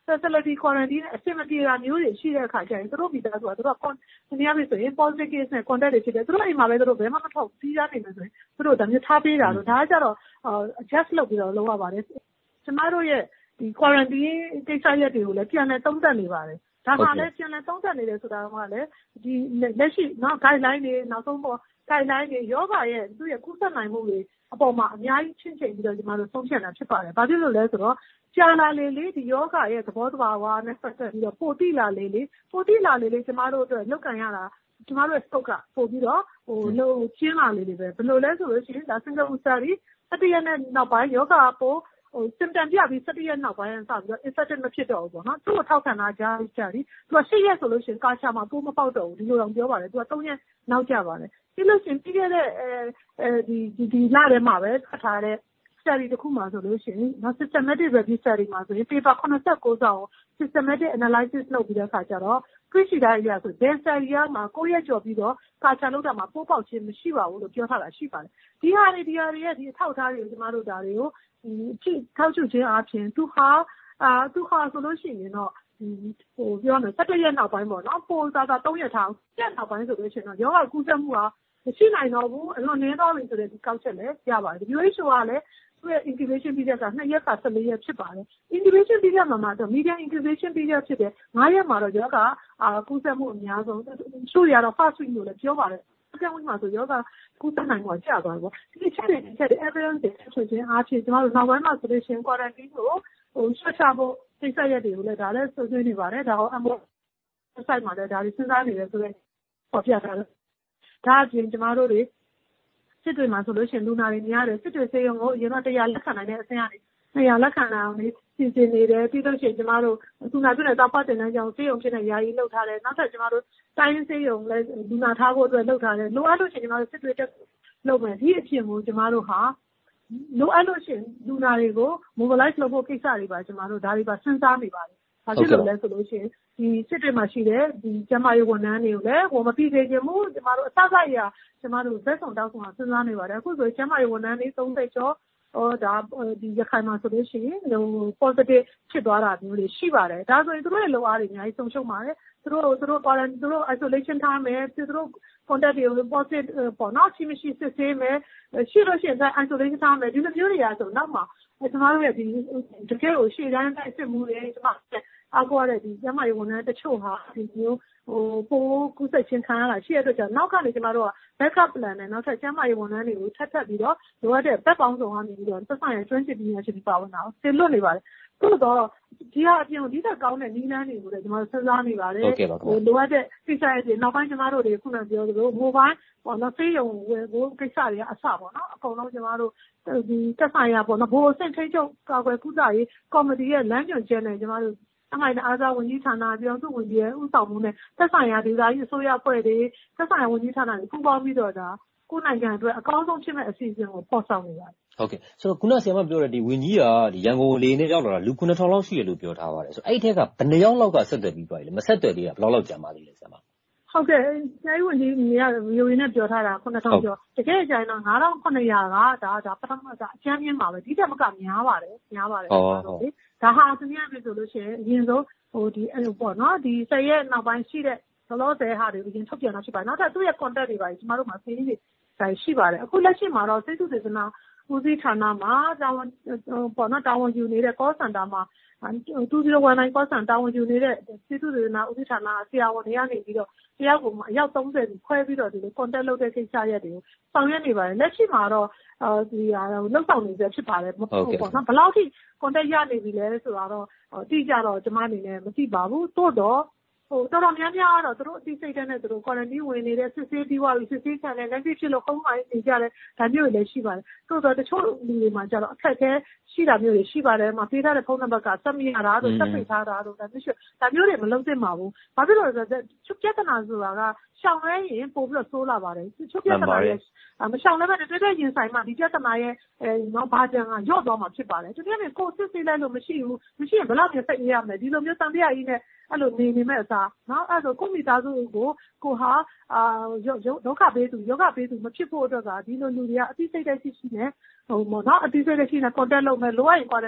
facility quarantine အဆင်မပြေတာမျိုးတွေရှိတဲ့အခါကျရင်သူတို့မိသားစုကသူတို့ကဒီနေ့ပဲဆိုရင် positive case နဲ့ contact တွေဖြစ်တယ်သူတို့အိမ်မှာပဲသူတို့ဘယ်မှမထုတ်ပြီးသားနေမယ်ဆိုရင်သူတို့ဒါမျိုးထားပေးတာတော့ဒါကကြတော့ adjust လုပ်ပြီးတော့လုပ်ရပါတယ်ကျမတို့ရဲ့ဒီ quarantine ကိစ္စရက်တွေကိုလည်းပြန်လည်သုံးသပ်နေပါတယ်ဒါမှလည်းပြန်လည်သုံးသပ်နေတယ်ဆိုတာကလည်းဒီလက်ရှိနော် guideline တွေနောက်ဆုံးပေါ် guideline တွေယောဂရဲ့သူ့ရဲ့ကူးစက်နိုင်မှုတွေအပေါ်မှာအများကြီးချင်းချိန်ပြီးတော့ဒီမှာလို့ဆုံးဖြတ်တာဖြစ်ပါတယ်ဘာဖြစ်လို့လဲဆိုတော့ကြာလာလေလေဒီယောဂရဲ့သဘောတဘာဝနဲ့ပတ်သက်ပြီးတော့ပိုတိလာလေလေပိုတိလာလေလေကျမတို့အတွက်လောက်ကန်ရတာကျမတို့ရဲ့ scope ကပို့ပြီးတော့ဟိုလို့ကျင်းလာလေလေပဲဘယ်လိုလဲဆိုလို့ရှိရင်ဒါ single study တတိယနဲ့နောက်ပိုင်းယောဂပို့ဟို symptom ပြပြီးတတိယနောက်ပိုင်းစပြီးတော့ infected မဖြစ်တော့ဘူးပေါ့နော်သူ့ကိုထောက်ခံတာကြားကြပြီသူက၈ရက်ဆိုလို့ရှိရင်ကာချာမှာပိုးမပေါက်တော့ဘူးဒီလိုတော့ပြောပါတယ်သူက၃ရက်နောက်ကျပါတယ်ပြီးလို့ရှိရင်ပြီးခဲ့တဲ့အဲဒီဒီလထဲမှာပဲဖတ်ထားတဲ့ study တစ်ခုမှာဆိုလို့ရှိရင် systematic review study မှာဆိုရင် paper ခုနှစ်ဆယ့်ကိုးစောင်ကို systematic analysis လုပ်ပြီးတဲ့အခါကျတော့တွေ့ရှိတာရဆို base study မှာ၉ရက်ကျော်ပြီးတော့ကာချာလောက်တာမှာပိုးပေါက်ခြင်းမရှိပါဘူးလို့ပြောထားတာရှိပါတယ်ဒီဟာတွေဒီဟာတွေရဲ့ဒီအထောက်အထားတွေကိုကျမတို့ဒါတွေကိုဒီထောက်ချခြင်းအပြင်သူဟာအာသူဟာဆိုလို့ရှိရင်တော့ဟိုပြောမယ်၁၁ရက်နောက်ပိုင်းပေါ့နော်ပိုးစားစား၃ရက်ထောင်ရက်နောက်ပိုင်းဆိုလို့ရှိရင်တော့ယောဂကူးစက်မှုဟာမရှိနိုင်တော့ဘူးအလွန်နည်းတော့ပြီဆိုတဲ့ဒီကောက်ချက်လည်းရပါတယ် W H O ကလည်းသူ့ရဲ့ incubation period က၂ရက်က၁၄ရက်ဖြစ်ပါတယ် incubation period မှာမှာတော့ median incubation period ဖြစ်တယ်၅ရက်မှာတော့ယောဂအာကူးစက်မှုအများဆုံးသူတွေကတော့ fast week လို့လည်းပြောပါတယ်second week မှာဆိုယောဂကူးစက်နိုင်မှာကြာသွားတယ်ပေါ့ဒီချက်တွေချက်တွေ evidence တွေဆိုရင်အားဖြင့်ကျွန်တော်တို့နောက်ပိုင်းမှာဆိုလို့ရှိရင် quarantine ကိုဟိုဆက်ချဖို့စိတ်ဆက်ရက်တွေကိုလည်းဒါလည်းဆွေးနွေးနေပါတယ်ဒါဟောအမော site မှာလည်းဒါတွေစဉ်းစားနေတယ်ဆိုတော့ပေါ်ပြထားတယ်ဒါအပြင်ကျမတို့တွေစစ်တွေမှာဆိုလို့ရှိရင်လူနာတွေများတယ်စစ်တွေဆေးရုံကိုအရင်ကတရားလက်ခံနိုင်တဲ့အဆင့်ကနေနေရာလက်ခံနိုင်အောင်လေးစီစဉ်နေတယ်ပြီးလို့ရှိရင်ကျမတို့လူနာပြုတဲ့တောက်ပတ်တင်တန်းကြောင့်ဆေးရုံဖြစ်နေယာယီလုပ်ထားတယ်နောက်ထပ်ကျမတို့တိုင်းဆေးရုံလည်းလူနာထားဖို့အတွက်လုပ်ထားတယ်လိုအပ်လို့ရှိရင်ကျမတို့စစ်တွေတက်လုပ်မယ်ဒီအဖြစ်ကိုကျမတို့ဟာလိုအပ်လို့ရှိရင်လူနာတွေကို mobilize လုပ်ဖို့ကိစ္စတွေပါကျမတို့ဒါတွေပါစဉ်းစားနေပါတယ်ဘာဖြစ်လို့လဲဆိုလို့ရှိရင်ဒီစစ်တွေမှာရှိတဲ့ဒီကျမရေးဝန်ထမ်းတွေကိုလည်းဟိုမပြီးသေးခြင်းမို့ကျမတို့အစစအရာကျမတို့ဇက်ဆောင်တောက်ဆောင်စဉ်းစားနေပါတယ်အခုဆိုကျမရေးဝန်ထမ်းတွေ၃၀ကျော်ဟိုဒါဒီရခိုင်မှာဆိုလို့ရှိရင်ဟို positive ဖြစ်သွားတာမျိုးတွေရှိပါတယ်ဒါဆိုရင်တို့ရဲ့လိုအားတွေအများကြီးဆုံးရှုံးပါတယ်သူတို့သူတို့ quarantine သူတို့ isolation ထားမယ်သူတို့ contact တွေကို positive ပေါ့နော်ရှိမရှိစစ်ဆေးမယ်ရှိလို့ရှိရင် isolation ထားမယ်ဒီလိုမျိုးတွေရာဆိုနောက်မှာကျမတို့ရဲ့ဒီတကယ်ကိုရှေ့တန်းတိုက်စစ်မှုတွေကျမအကောရတဲ့ဒီကျမရေးဝန်ထမ်းတချို့ဟာဒီမျိုးဟိုပိုးကူးစက်ခြင်းခံရတာရှိရတဲ့အတွက်ကြောင့်နောက်ကနေကျမတို့က backup plan နဲ့နောက်ထပ်ကျမရေးဝန်ထမ်းတွေကိုထပ်ထပ်ပြီးတော့လိုအပ်တဲ့ဘက်ပေါင်းစုံကနေပြီးတော့သက်ဆိုင်ရာကျွမ်းကျင်ပညာရှင်တွေပါဝင်တာကိုသင်လွတ်နေပါတယ်သို့တော့ဒီဟာအပြင်ဒီတက်ကောင်းတဲ့နည်းလမ်းတွေကိုလည်းကျမတို့စဉ်းစားနေပါတယ်ဟိုလိုအပ်တဲ့ကိစ္စတွေနောက်ပိုင်းကျမတို့တွေခုနပြောသလို mobile ပေါ့နော်ဖေးရုံဝယ်ဖို့ကိစ္စတွေကအစပေါ့နော်အကုန်လုံးကျမတို့ဒီသက်ဆိုင်ရာပေါ့နော်ဘိုးအဆင့်ထိချုပ်ကာကွယ်ကုသရေးကော်မတီရဲ့လမ်းညွှန်ချက်နဲ့ကျမတို့အမှိုင်အားသာဝန်ကြီးဌာနပြောင်းစုဝန်ကြီးရဲ့ဥဆောင်မှုနဲ့သက်ဆိုင်ရာဒေသကြီးအစိုးရအဖွဲ့တွေသက်ဆိုင်ရာဝန်ကြီးဌာနတွေပူးပေါင်းပြီးတော့ဒါကိုယ်နိုင်ငံအတွက်အကောင်းဆုံးဖြစ်မဲ့အစီအစဉ်ကိုပေါ်ဆောင်နေပါတယ်ဟုတ်ကဲ့ဆိုတော့ခုနဆရာမပြောတဲ့ဒီဝန်ကြီးကဒီရန်ကုန်လေနဲ့ရောက်လာတာလူခုနှစ်ထောင်လောက်ရှိတယ်လို့ပြောထားပါတယ်ဆိုတော့အဲ့ဒီထက်ကဘယ်နှယောက်လောက်ကဆက်သွယ်ပြီးသွားပြီလဲမဆက်သွယ်သေးတာဘယ်လောက်လောက်ကြာမှသေးလဲဆရာမဟုတ်ကဲ့အဲဒီဝန်ကြီးနေရဗီအိုအေနဲ့ပြောထားတာခုနှစ်ထောင်ကျော်တကယ်ကြရင်တော့ငါးထောင်ခုနှစ်ရာကဒါဒါပထမကအကျန်းပြင်းပါပဲဒီတက်မကများပါတယ်များပါတယ်ဟုတ်ဟုတ်ဒါဟာသူများပြီဆိုလို့ရှိရင်အရင်ဆုံးဟိုဒီအဲ့လိုပေါ့နော်ဒီဆယ်ရက်နောက်ပိုင်းရှိတဲ့သလောဆယ်ဟာတွေအရင်ထုတ်ပြန်တာဖြစ်ပါတယ်နောက်ထပ်သူ့ရဲ့ contact တွေပါကျမတို့မှာဆေးတွေဆိုင်ရှိပါတယ်အခုလက်ရှိမှာတော့စိတ်သုတေသနဦးစီးဌာနမှာတာဝန်ပေါ့နော်တာဝန်ယူနေတဲ့ call center မှာtwo zero one nine call center တာဝန်ယူနေတဲ့စိတ်သုတေသနဦးစီးဌာနဆရာဝန်တွေကနေပြီးတော့တယောက်ကိုအယောက်သုံးဆယ်ခွဲပြီးတော့ဒီလို contact လုပ်တဲ့ကိစ္စရက်တွေကိုဆောင်ရွက်နေပါတယ်လက်ရှိမှာတော့ဒီဟာလောက်ဆောင်နေစေဖြစ်ပါတယ်ပေါ့နော်ဘယ်လောက်ထိ contact ရနေပြီလဲဆိုတော့တိကျတော့ကျွန်မအနေနဲ့မသိပါဘူးတိုးတော့ဟိုတော်တော်များများကတော့သူတို့အသိစိတ်တဲ့နဲ့သူတို့ quarantine ဝင်နေတဲ့စစ်ဆေးပြီးသွားပြီစစ်ဆေးခံတဲ့လက်ရှိဖြစ်လို့ခုံးပိုင်းနေကြတဲ့ဒါမျိုးတွေလည်းရှိပါတယ်တိုးတော့တချို့လူတွေမှာကျတော့အခက်အခဲရှိတာမျိုးတွေရှိပါတယ်မှာပေးထားတဲ့ဖုန်းနံပါတ်ကစက်မရတာတို့စက်ပိတ်ထားတာတို့ဒါမျိုးဒါမျိုးတွေမလုံးသင့်ပါဘူးဘာဖြစ်လို့လဲဆိုတော့ချုပ်ပြဿနာဆိုတာကရှောင်လဲရင်ပို့ပြီးတော့ဆိုးလာပါတယ်ချုပ်ပြဿနာရဲ့မရှောင်လဲပဲတွေ့တွေ့ရင်ဆိုင်မှာဒီပြဿနာရဲ့အဲနော်ဘာကြံကရော့သွားမှာဖြစ်ပါတယ်တကယ်လို့ကိုစစ်ဆေးလိုက်လို့မရှိဘူးမရှိရင်ဘယ်လောက်ပြန်စိတ်ရရမလဲဒီလိုမျိုးတန်တရားကြီးနဲ့အဲ့လိုနေနေမဲ့အစားနော်အဲ့ဆိုကိုမိသားစုကိုကိုဟာအာဒုက္ခပေးသူယောဂပေးသူမဖြစ်ဖို့အတွက်ကဒီလိုလူတွေကအသိစိတ်တရှိရှိနဲ့ဟိုမော်နော်အသိစိတ်တရှိနဲ့ contact လုပ်မယ်လိုအပ်ရင် quarantine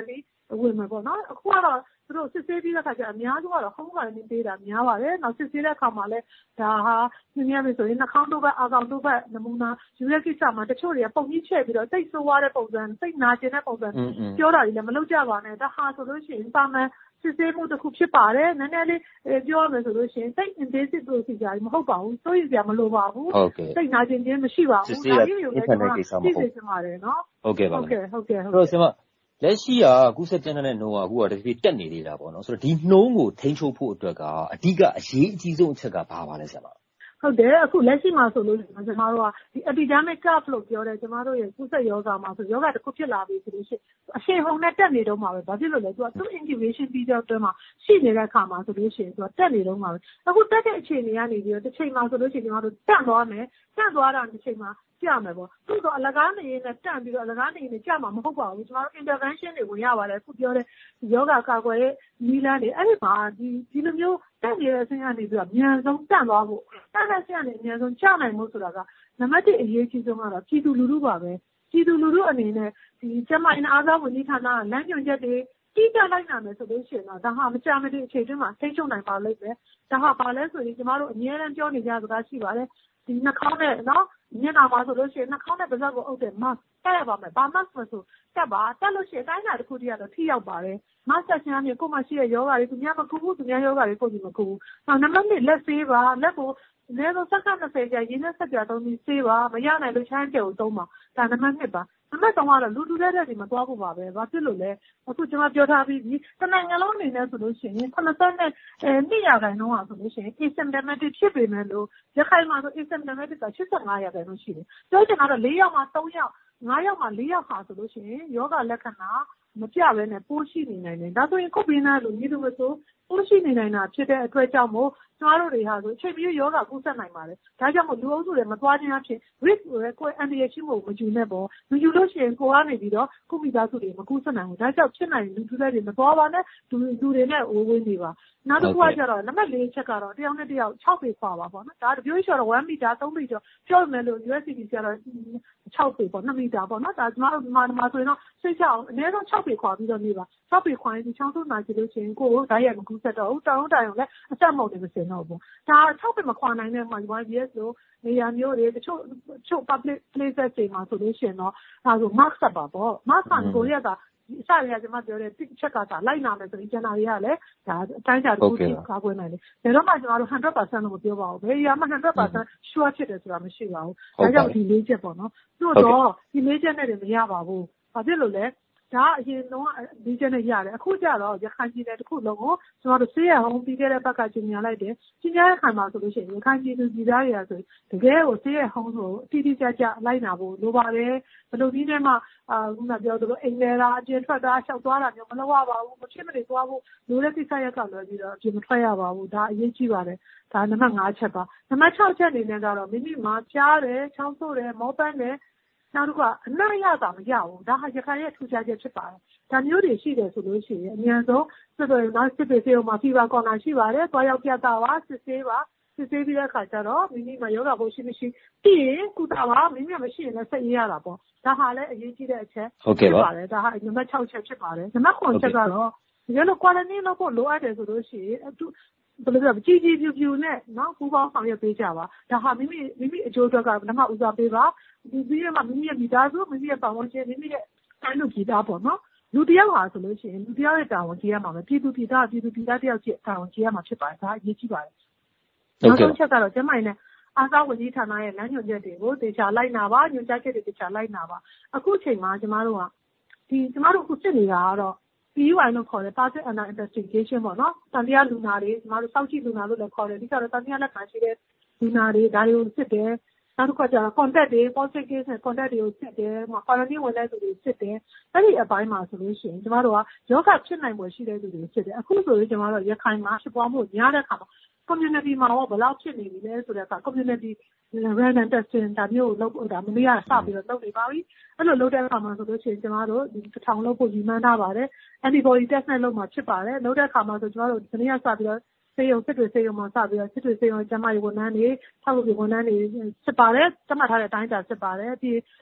ဝင်မယ်ပေါ့နော်အခုကတော့သူတို့စစ်ဆေးပြီးတဲ့ခါကျအများစုကတော့ home quarantine ပေးတာများပါတယ်နောက်စစ်ဆေးတဲ့အခါမှာလည်းဒါဟာနည်းနည်းပဲဆိုရင်နှာခေါင်းတို့ဘက်အာခေါင်တို့ဘက်နမူနာယူရက်ကိစ္စမှာတချို့တွေကပုံကြီးချဲ့ပြီးတော့စိတ်ဆိုးသွားတဲ့ပုံစံစိတ်နာကျင်တဲ့ပုံစံပြောတာကြီးလည်းမလုပ်ကြပါနဲ့ဒါဟာဆိုလို့ရှိရင်ပါမန်စစ်ဆေးမှုတစ်ခုဖြစ်ပါတယ်နည်းနည်းလေးပြောရမယ်ဆိုလို့ရှိရင်စိတ် invasive procedure မဟုတ်ပါဘူးစိုးရိမ်စရာမလိုပါဘူးစိတ်နာကျင်ခြင်းမရှိပါဘူးဒါကြီးကိုလည်းကျွန်တော်သိစေချင်ပါတယ်နော်ဟုတ်ကဲ့ပါဟုတ်ကဲ့ဟုတ်ကဲ့ဟုတ်ကဲ့ဆရာမလက်ရှိကကူးစက်ပြန့်နှံ့တဲ့နှုန်းကအခုကတဖြည်းဖြည်းတက်နေသေးတာပေါ့နော်ဆိုတော့ဒီနှုန်းကိုထိန်းချုပ်ဖို့အတွက်ကအဓိကအရေးအကြီးဆုံးအချက်ကဘာပါလဲဆရာမဟုတ်တယ်အခုလက်ရှိမှာဆိုလို့ကျွန်တော်တို့ကဒီ epidemic curve လို့ပြောတယ်ကျွန်တော်တို့ရဲ့ကူးစက်ရောဂါမှာဆိုရောဂါတစ်ခုဖြစ်လာပြီဆိုလို့ရှိရင်အရှိန်ဟုန်နဲ့တက်နေတော့မှာပဲဘာဖြစ်လို့လဲသူကသူ incubation period အတွင်းမှာရှိနေတဲ့အခါမှာဆိုလို့ရှိရင်သူကတက်နေတော့မှာပဲအခုတက်တဲ့အခြေအနေကနေပြီးတော့တစ်ချိန်မှာဆိုလို့ရှိရင်ကျွန်တော်တို့တက်သွားမယ်တက်သွားတာတစ်ချိန်မှာကြမယ်ပေါ့သူတော့အလကားနေနဲ့တက်ပြီးတော့အလကားနေနဲ့ကြမှာမဟုတ်ပါဘူးကျွန်တော်တို့ intervention တွေဝင်ရပါတယ်အခုပြောတဲ့ယောဂကာကွယ်ရေးနည်းလမ်းတွေအဲ့ဒီမှာဒီဒီလိုမျိုးတက်နေတဲ့အဆင့်ကနေပြီးတော့အများဆုံးတက်သွားဖို့တက်တဲ့အဆင့်ကနေအများဆုံးကျနိုင်မှုဆိုတာကနံပါတ်တစ်အရေးကြီးဆုံးကတော့ပြည်သူလူထုပါပဲပြည်သူလူထုအနေနဲ့ဒီကျန်းမာရေးအားသာဝန်ကြီးဌာနကလမ်းညွှန်ချက်တွေတိကျလိုက်နိုင်မယ်ဆိုလို့ရှိရင်တော့ဒါဟာမကြာမတည်းအခြေအတွင်းမှာထိန်းချုပ်နိုင်ပါလိမ့်မယ်ဒါဟာဘာလဲဆိုရင်ကျမတို့အများအားပြောနေကြစကားရှိပါတယ်ဒီနှာခေါင်းနဲ့နော်ညနာမှာဆိုလို့ရှိရင်နှာခေါင်းနဲ့ပါးစပ်ကိုအုပ်တဲ့ mask တက်ရပါမယ်။ဘာ mask မဆိုတက်ပါတက်လို့ရှိရင်တိုင်းတာတစ်ခုတည်းကတော့ထိရောက်ပါတယ်။ mask တက်ခြင်းအပြင်ကိုယ်မှရှိတဲ့ယောဂါတွေသူများမကူဘူးသူများယောဂါတွေကိုယ်ကြီးမကူဘူး။နောက်နံပါတ်နှစ်လက်ဆေးပါလက်ကိုအနည်းဆုံးစက္ကန့်၂၀ကြာရင်းနဲ့ဆက်ပြသုံးပြီးဆေးပါမရနိုင်လို့ချမ်းကျယ်ကိုသုံးပါဒါနံပါတ်နှစ်ပါနံပါတ်သုံးကတော့လူတူတဲ့တဲ့တွေမသွားဖို့ပါပဲ။ဘာဖြစ်လို့လဲအခုကျွန်မပြောထားပြီးပြီတနိုင်ငံလုံးအနေနဲ့ဆိုလို့ရှိရင်၇၀နဲ့၂ရာခိုင်နှုန်းအောင်ဆိုလို့ရှိရင် asymptomatic ဖြစ်ပေမဲ့လို့ရခိုင်မှာဆို asymptomatic က၈၅ရာခိုင်နှုန်းရှိတယ်။ပြောချင်တာတော့၄ယောက်မှာ၃ယောက်၅ယောက်မှာ၄ယောက်ဟာဆိုလို့ရှိရင်ယောဂလက္ခဏာမပြဘဲနဲ့ပိုးရှိနေနိုင်တယ်။ဒါဆိုရင်ကိုဗစ်နာလို့ညီတို့မဆိုပိုးရှိနေနိုင်တာဖြစ်တဲ့အတွက်ကြောင့်မို့ကျမတို့တွေဟာဆိုအချိန်မီယောဂကူးစက်နိုင်ပါတယ်။ဒါကြောင့်မို့လူအုပ်စုတွေမသွားခြင်းအဖြစ် risk ကိုလည်းကိုယ်အန်တီရရှိမှုမယူနဲ့ပေါ့။မယူလို့ရှိရင်ကိုကနေပြီးတော့ကိုမိသားစုတွေမကူးစက်နိုင်ဘူး။ဒါကြောင့်ဖြစ်နိုင်လူတူတဲ့တွေမသွားပါနဲ့လူလူတွေနဲ့ဝေးဝေးနေပါ။နောက်တစ်ခုကကျတော့နံပါတ်၄ချက်ကတော့တယောက်နဲ့တယောက်၆ပေခွာပါပေါ့နော်။ဒါတပြိုးချော်တော့1မီတာ3မီတာပြောမယ်လို့ U S C D ကျတော့၆ပေပေါ့2မီတာပေါ့နော်။ဒါကျမတို့ဒီမှာဒီမှာဆိုရင်တော့စိတ်ချအောင်အနည်းဆုံး၆ပေခွာပြီးတော့နေပါ။၆ပေခွာရင်ဒီချောင်းဆိုးနာကြည့်လို့ရှိရင်ကိုယ်ကိုဓာတ်ရိုက်မကူးစက်တော့ဘူး။တောင်းတိုင်အောင်လည်းအဆက်မုံတွေမစင်တော့ဘူး။ဒါ၆ပေမခွာနိုင်တဲ့မှာ Y B S လို့နေရာမျိုးတွေတချို့ချို့ public places တွေမှာဆိုလို့ရှိရင်တော့ဒါဆို mask ဆက်ပါပေါ့။ mask ကကိုရတာဒီအစတွေကကျွန်မပြောတဲ့တစ်ချက်ကသာလိုက်နာမယ်ဆိုရင်ကျန်တာတွေကလည်းဒါအတိုင်းအတာတစ်ခုထိကာကွယ်နိုင်တယ်။ဒါတော့မှကျွန်တော်တို့one hundred percent လို့မပြောပါဘူး။ဘယ်အရာမှone hundred percent sure ဖြစ်တယ်ဆိုတာမရှိပါဘူး။ဒါကြောင့်ဒီလေးချက်ပေါ့နော်။သို့တော့ဒီလေးချက်နဲ့တည်းမရပါဘူး။ဘာဖြစ်လို့လဲဒါအရင်တော့ဒီချက်နဲ့ရတယ်အခုကျတော့ရခိုင်ပြည်နယ်တစ်ခုလုံးကိုကျွန်တော်တို့ဆေးရအောင်ပြီးခဲ့တဲ့ဘက်ကကျင်ညာလိုက်တယ်ကျင်ညာတဲ့ခါမှာဆိုလို့ရှိရင်ရခိုင်ပြည်သူပြည်သားတွေကဆိုတကယ်ကိုဆေးရအောင်ဆိုအတိအကျကျလိုက်နာဖို့လိုပါတယ်ဘယ်လိုနည်းနဲ့မှအာခုနပြောသလိုအိမ်ထဲတာအကျဉ်ထွက်တာရှောက်သွားတာမျိုးမလုပ်ရပါဘူးမဖြစ်မနေသွားဖို့လိုတဲ့ကိစ္စရက်ကလွယ်ပြီးတော့အပြင်မထွက်ရပါဘူးဒါအရေးကြီးပါတယ်ဒါနံပါတ်၅ချက်ပါနံပါတ်၆ချက်အနေနဲ့ကတော့မိမိမှာကြားတယ်ချောင်းဆိုးတယ်မောပန်းတယ်နောက်တစ်ခုကအနံ့ရတာမရဘူးဒါဟာရခိုင်ရဲ့ထူးခြားချက်ဖြစ်ပါတယ်ဒါမျိုးတွေရှိတယ်ဆိုလို့ရှိရင်အများဆုံးစစ်တွေနောက်စစ်တွေစေုံမှာဖီဗာကော်နာရှိပါတယ်တွားရောက်ပြတာပါစစ်ဆေးပါစစ်ဆေးပြီးတဲ့အခါကျတော့မိမိမှာယောဂဘိုးရှိမရှိပြီးရင်ကုသပါမိမိမရှိရင်လည်းဆက်ရေးရတာပေါ့ဒါဟာလည်းအရေးကြီးတဲ့အချက်ဖြစ်ပါတယ်ဒါဟာနံပါတ်၆ချက်ဖြစ်ပါတယ်နံပါတ်၇ချက်ကတော့ဒီလို quarantine လုပ်ဖို့လိုအပ်တယ်ဆိုလို့ရှိရင်ဘယ်လိုပြောကြီးကြီးပြူပြူနဲ့နော်ပူပေါင်းဆောင်ရွက်ပေးကြပါဒါဟာမိမိမိမိအကျိုးအတွက်ကနံပါတ်ဦးစားပေးပါဒီပြီးရမှာမိမိရဲ့မိသားစုမိမိရဲ့ပတ်ဝန်းကျင်မိမိရဲ့တိုင်းလူပြည်သားပေါ့နော်လူတယောက်ဟာဆိုလို့ရှိရင်လူတယောက်ရဲ့တာဝန်ကြီးရမှာပဲပြည်သူပြည်သားပြည်သူပြည်သားတယောက်ကြီးတာဝန်ကြီးရမှာဖြစ်ပါတယ်ဒါအရေးကြီးပါတယ်နောက်ဆုံးချက်ကတော့ကျမရဲ့အားသာဝန်ကြီးဌာနရဲ့လမ်းညွှန်ချက်တွေကိုတေချာလိုက်နာပါညွှန်ကြားချက်တွေတေချာလိုက်နာပါအခုချိန်မှာကျမတို့ကဒီကျမတို့အခုစစ်နေတာကတော့ P U I လို့ခေါ်တယ် Person Under Investigation ပေါ့နော်တန်တရားလူနာတွေကျမတို့စောင့်ကြည့်လူနာလို့လည်းခေါ်တယ်ဒီကတော့တန်တရားလက်ခံရှိတဲ့လူနာတွေဒါတွေကိုစစ်တယ်နောက်တစ်ခါကျတော့ contact တွေ positive case နဲ့ contact တွေကိုစစ်တယ်ဟို quarantine ဝင်တဲ့သူတွေစစ်တယ်အဲ့ဒီအပိုင်းမှာဆိုလို့ရှိရင်ကျမတို့ကယောဂဖြစ်နိုင်ပွဲရှိတဲ့သူတွေစစ်တယ်အခုဆိုရင်ကျမတို့ရခိုင်မှာဖြစ်ပွားမှုများတဲ့အခါမှာ community မှာတော့ဘယ်လောက်ဖြစ်နေပြီလဲဆိုတဲ့အခါ community random testing ဒါမျိုးကိုလုပ်တာမနေ့ကစပြီးတော့လုပ်နေပါပြီအဲ့လိုလုပ်တဲ့အခါမှာဆိုလို့ရှိရင်ကျမတို့ဒီတစ်ထောင်လုပ်ဖို့ရည်မှန်းထားပါတယ် antibody test နဲ့လုပ်မှာဖြစ်ပါတယ်လုပ်တဲ့အခါမှာဆိုကျမတို့ဒီနေ့ကစပြီးတော့စေယုံစစ်တွေစေယုံမှာစပြီးတော့စစ်တွေစေယုံကျမရေဝန်ထမ်းတွေထောက်ကူဝန်ထမ်းတွေစစ်ပါတယ်တတ်မှတ်ထားတဲ့အတိုင်းအတာစစ်ပါတယ်ပြီး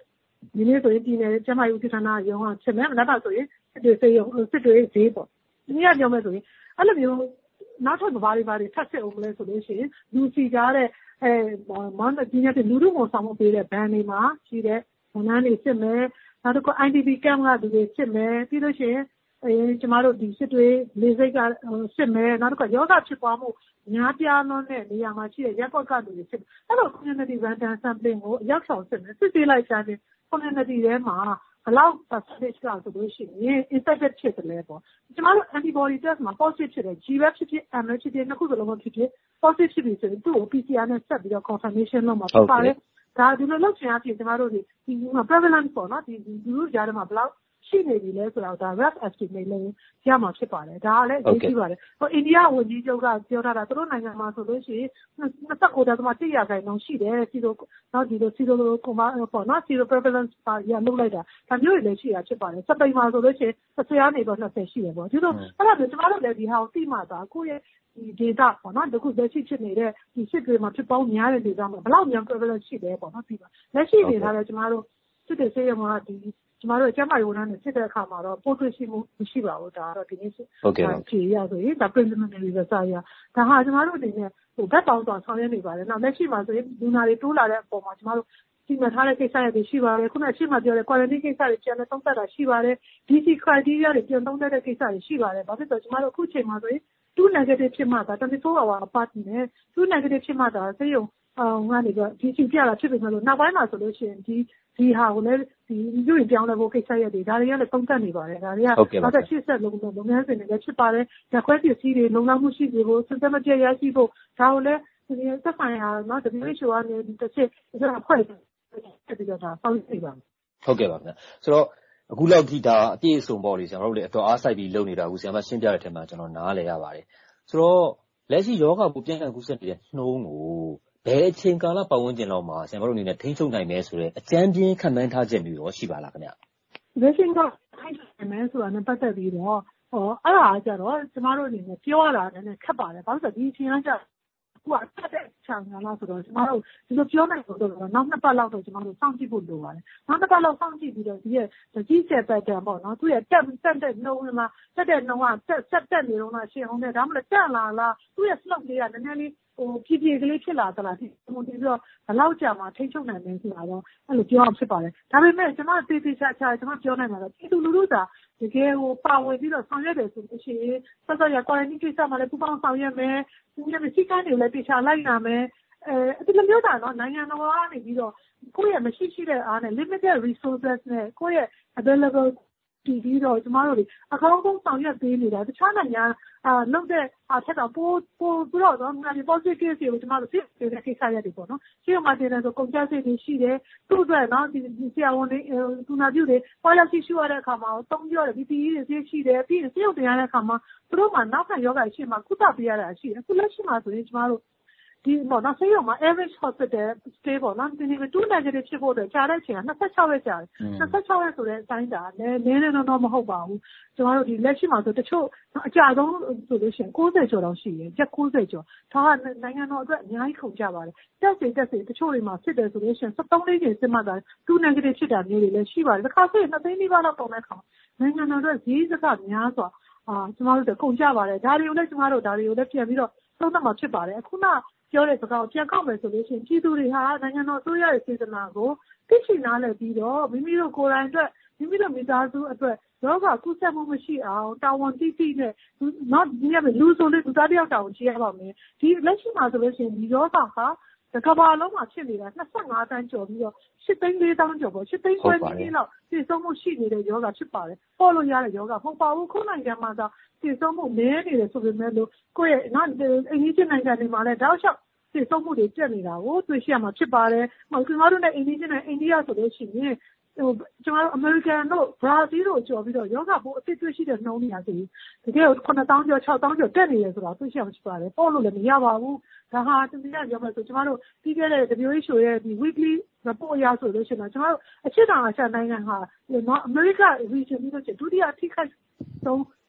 ဒီနေ့ဆိုရင်ပြည်နယ်ကျန်းမာရေးဦးစီးဌာနရုံးကဖြစ်မယ်မနက်ဖြန်ဆိုရင်စစ်တွေစေရုံစစ်တွေဈေးပေါ့ဒီနေ့ကပြောမယ်ဆိုရင်အဲ့လိုမျိုးနောက်ထပ်ဘာတွေဘာတွေထပ်စစ်အောင်မလဲဆိုလို့ရှိရင်လူစီကြတဲ့အဲမောင်ပြည်နယ်လူထုဝန်ဆောင်မှုပေးတဲ့ဘဏ်တွေမှာရှိတဲ့ဝန်ထမ်းတွေစစ်မယ်နောက်တစ်ခု I D P camp ကလူတွေစစ်မယ်ပြီးလို့ရှိရင်အဲကျမတို့ဒီစစ်တွေလေစိတ်ကစစ်မယ်နောက်တစ်ခုယောဂဖြစ်ပွားမှုများပြားလွန်းတဲ့နေရာမှာရှိတဲ့ရက်ကွက်ကလူတွေစစ်အဲ့လို community random sampling ကိုအရောက်ဆောင်စစ်မယ်စစ်ဆေးလိုက်ကြတယ် community ထဲမှာဘယ်လောက် percentage ကဆိုလို့ရှိရင် infected ဖြစ်တယ်လဲပေါ့ကျမတို့ antibody test မှာ positive ဖြစ်တယ် G ပဲဖြစ်ဖြစ် M ပဲဖြစ်ဖြစ်နှစ်ခုစလုံးမဖြစ်ဖြစ် positive ဖြစ်ပြီဆိုရင်သူ့ကို P C R နဲ့ဆက်ပြီးတော့ confirmation လုပ်မှာဖြစ်ပါတယ်ဒါဒီလိုလုပ်ချင်အဖြစ်ကျမတို့ဒီဒီ prevalence ပေါ့နော်ဒီလူလူကြားထဲမှာဘယ်လောက်ရှိနေပြီလဲဆိုတော့ဒါ rough estimate လေးရမှာဖြစ်ပါတယ်ဒါကလည်းအရေးကြီးပါတယ်ဟိုအိန္ဒိယဝန်ကြီးချုပ်ကပြောထားတာသူတို့နိုင်ငံမှာဆိုလို့ရှိရင်နှစ်ဆကိုတသမတစ်ရာခိုင်နှုန်းရှိတယ်စီလိုနော်ဒီလိုစီလိုကိုမပေါ့နော်စီလို prevalence ပါရလုပ်လိုက်တာဒါမျိုးတွေလည်းရှိတာဖြစ်ပါတယ်စပိန်မှာဆိုလို့ရှိရင်ဆယ်ကနေတော့နှစ်ဆယ်ရှိတယ်ပေါ့ဒီလိုအဲ့ဒါမျိုးကျမတို့လည်းဒီဟာကိုသိမှသာကိုယ့်ရဲ့ဒီ data ပေါ့နော်တခုလက်ရှိဖြစ်နေတဲ့ဒီစစ်တွေမှာဖြစ်ပေါင်းများတဲ့ data မှာဘယ်လောက်များ prevalence ရှိတယ်ပေါ့နော်ဒီပါလက်ရှိနေတာလည်းကျမတို့စစ်တွေစေရမှာဒီကျမတို့ကျမတို့ဝန်ထမ်းတွေစစ်တဲ့အခါမှာတော့ပို့တွေ့ရှိမှုမရှိပါဘူးဒါကတော့ဒီနေ့စစ်ဖြေရဆိုရင်ဒါ preliminary result ရဒါဟာကျမတို့အနေနဲ့ဟိုဘက်ပေါင်းဆောင်ဆောင်ရွက်နေပါတယ်နောက်လက်ရှိမှာဆိုရင်လူနာတွေတိုးလာတဲ့အပေါ်မှာကျမတို့ဒီမှာထားတဲ့ကိစ္စတွေရှိပါတယ်ခုနအရှိမပြောတဲ့ quarantine ကိစ္စတွေပြန်လည်သုံးသပ်တာရှိပါတယ် D C criteria တွေပြန်သုံးသပ်တဲ့ကိစ္စတွေရှိပါတယ်ဘာဖြစ်လို့ကျမတို့အခုချိန်မှာဆိုရင်two negative ဖြစ်မှသာtwenty-four hour apart နဲ့two negative ဖြစ်မှသာဆေးရုံဟိုကနေတော့ဒီစီပြတာဖြစ်ပေမဲ့လို့နောက်ပိုင်းမှာဆိုလို့ရှိရင်ဒီဒီဟာကိုလည်းဒီလူတွေပြောင်းလဲဖို့ကိစ္စရည်ဒါတွေကလည်းတုံ့တက်နေပါတယ်ဒါတွေကနောက်တစ်ရှစ်ဆက်လုံးလုံးလုပ်ငန်းစဉ်တွေလည်းဖြစ်ပါတယ်ဓာတ်ခွဲပစ္စည်းတွေလုံလောက်မှုရှိစေဖို့စံတမပြရရှိဖို့ဒါကိုလည်းဒီသက်ဆိုင်ရာနော် W H O ကနေတစ်ချက်ဒါဖွဲ့ပြီးတော့ဒါပေါင်းနေပါဟုတ်ကဲ့ပါခင်ဗျဆိုတော့အခုလောက်ထိဒါအပြည့်အစုံပေါ့လေဆရာတို့လည်းအတော်အားစိုက်ပြီးလုပ်နေတာအခုဆရာမရှင်းပြတဲ့ထက်မှာကျွန်တော်နားလည်ရပါတယ်ဆိုတော့လက်ရှိယောဂကိုပြန်ကန်ကူးစက်နေတဲ့နှုံးကိုဘယ်အချိန်ကာလပတ်ဝန်းကျင်လောက်မှာဆရာမတို့အနေနဲ့ထိန်းချုပ်နိုင်မယ်ဆိုတော့အကြမ်းပြင်းခံမှန်းထားချက်မျိုးရောရှိပါလားခင်ဗျ။ Vision ကထိန်းချုပ်နိုင်မယ်ဆိုတာနဲ့ပတ်သက်ပြီးတော့ဟောအဲ့ဒါကြတော့ကျမတို့အနေနဲ့ပြောရတာလည်းခက်ပါတယ်ဘာလို့ဆိုတော့ဒီအချိန်ကကြာဟိုအတက်တဲ့ချောင်းကလာဆိုတော့ကျမတို့ဒီလိုပြောနိုင်လို့တော့နောက်နှစ်ပတ်လောက်တော့ကျမတို့စောင့်ကြည့်ဖို့လိုပါတယ်နောက်နှစ်ပတ်လောက်စောင့်ကြည့်ပြီးတော့ဒီရဲ့ကြီးကျယ်ပတ်တယ်ပေါ့နော်သူရဲ့တက်တက်တဲ့နှုံးမှာတက်တဲ့နှုံးကတက်ဆက်တက်နေတော့မှရှင်းအောင်နဲ့ဒါမှမဟုတ်တက်လာလားသူရဲ့ slope တွေကနည်းနည်းလေးဟိုဖြည်းဖြည်းကလေးဖြစ်လာသလားဒီလိုပြီးတော့ဘယ်လောက်ကြာမှထိချုပ်နိုင်မယ်ဆိုတာတော့အဲ့လိုပြောအောင်ဖြစ်ပါတယ်ဒါပေမဲ့ကျွန်တော်သေသေးချာချာကျွန်တော်ပြောနိုင်မှာတော့ပြည်သူလူထုသာတကယ်ဟိုပါဝင်ပြီးတော့ဆောင်ရွက်တယ်ဆိုလို့ရှိရင်ဆက်ဆက်ရ quarantine ကိစ္စမှာလည်းပူပေါင်းဆောင်ရွက်မယ်ဒီလိုမျိုးစိတ်ကန်းတွေလည်းတေချာလိုက်နာမယ်အဲဒီလိုမျိုးတာနော်နိုင်ငံတော်ကနေပြီးတော့ကိုယ့်ရဲ့မရှိရှိတဲ့အားနဲ့ limited resources နဲ့ကိုယ့်ရဲ့ available ဒီပြီးတော့ကျမတို့တွေအကောင်းဆုံးဆောင်ရွက်ပေးနေတာတခြားနိုင်ငံအာလုပ်တဲ့အထက်တော့ပို့ပို့ပြီးတော့နော်ငါဒီ positive case တွေကိုကျမတို့ဖြစ်နေတဲ့ကိစ္စရပ်တွေပေါ့နော်ရှင်းမှတင်တယ်ဆိုကုန်ကျစရိတ်တွေရှိတယ်သူ့အတွက်နော်ဒီဆရာဝန်တွေသူနာပြုတွေပေါ်လာရှိရှိရတဲ့အခါမှာတုံးပြောတယ် P P E တွေရှိတယ်ပြီးရင်စေုပ်တင်ရတဲ့အခါမှာသူတို့မှနောက်ခံယောဂရှိမှကုသပေးရတာရှိတယ်အခုလက်ရှိမှာဆိုရင်ကျမတို့ဒီပေါ့နော်ဆေးရုံမှာ average hospital stay ပေါ့နော်ဒီနေ့two negative ဖြစ်ဖို့အတွက်ကြာတဲ့အချိန်ကtwenty-sixရက်ကြာတယ်twenty-sixရက်ဆိုတဲ့အတိုင်းဒါလည်းနည်းနည်းတော့မဟုတ်ပါဘူးကျွန်တော်တို့ဒီလက်ရှိမှာဆိုတချို့အကြာဆုံးဆိုလို့ရှိရင်ninetyကျော်တော့ရှိတယ်ရက်ninetyကျော်ဒါကနိုင်ငံတော်အတွက်အများကြီးခုန်ကြပါတယ်တက်စီတက်စီတချို့တွေမှာဖြစ်တယ်ဆိုလို့ရှိရင်thirteenချိန်စစ်မှသာtwo negative ဖြစ်တာမျိုးတွေလည်းရှိပါတယ်တစ်ခါဆိုရင်twoသိန်းနီးပါးလောက်ပုံတဲ့ခါနိုင်ငံတော်အတွက်ဈေးစကများစွာအာကျွန်တော်တို့ကုန်ကြပါတယ်ဒါတွေကိုလည်းကျွန်တော်တို့ဒါတွေကိုလည်းပြန်ပြီးတော့သုံးသပ်မှာဖြစ်ပါတယ်အခုနပြောတဲ့စကားကိုပြန်ကောက်မယ်ဆိုလို့ရှိရင်ပြည်သူတွေဟာနိုင်ငံတော်အစိုးရရဲ့စေတနာကိုသိရှိနားလည်ပြီးတော့မိမိတို့ကိုယ်တိုင်အတွက်မိမိတို့မိသားစုအတွက်ယောဂကုသမှုမရှိအောင်တာဝန်သိသိနဲ့နော်ဒီကလူဆိုလို့သူသားတယောက်တာဝန်ကြီးရပါမယ်ဒီလက်ရှိမှာဆိုလို့ရှိရင်ဒီယောဂဟာတကဘာလုံးမှာဖြစ်နေတာtwenty-fiveတန်းကျော်ပြီးတော့eightသိန်းfourသောင်းကျော်ပေါ့eightသိန်းခွဲနီးလောက်ပြည့်စုံမှုရှိနေတဲ့ယောဂဖြစ်ပါတယ်ပေါ်လို့ရတဲ့ယောဂမဟုတ်ပါဘူးခုနိုင်ငံမှာသာပြည့်စုံမှုနည်းနေတယ်ဆိုပေမဲ့လို့ကိုယ့်ရဲ့နော်အင်ဂျီချင်းနိုင်ငံတွေမှာလည်းတောက်လျှောက်ပြည့်စုံမှုတွေတက်နေတာကိုတွေ့ရှိရမှာဖြစ်ပါတယ်။ကျွန်တော်တို့နဲ့အင်ဂျီချင်းနဲ့အိန္ဒိယဆိုလို့ရှိရင်ဟိုကျွန်တော်တို့အမေရိကန်တို့ဘရာဇီးတို့ကြော်ပြီးတော့ယောဂပိုးအစ်တွေ့ရှိတဲ့နှုန်းတွေကဆိုရင်တကယ်ကိုnine thousandကျော်six thousandကျော်တက်နေတယ်ဆိုတော့တွေ့ရှိအောင်ရှိပါတယ်။ပေါ်လို့လည်းမရပါဘူး။ဒါဟာတကယ်ပြောမယ်ဆိုကျွန်တော်တို့ပြီးခဲ့တဲ့ W H O ရဲ့ဒီ weekly report ရဆိုလို့ရှိရင်ကျွန်တော်တို့အချစ်တောင်အာရှနိုင်ငံဟာနော်အမေရိက region ပြီးတော့ဒုတိယထိခိုက်ဆုံး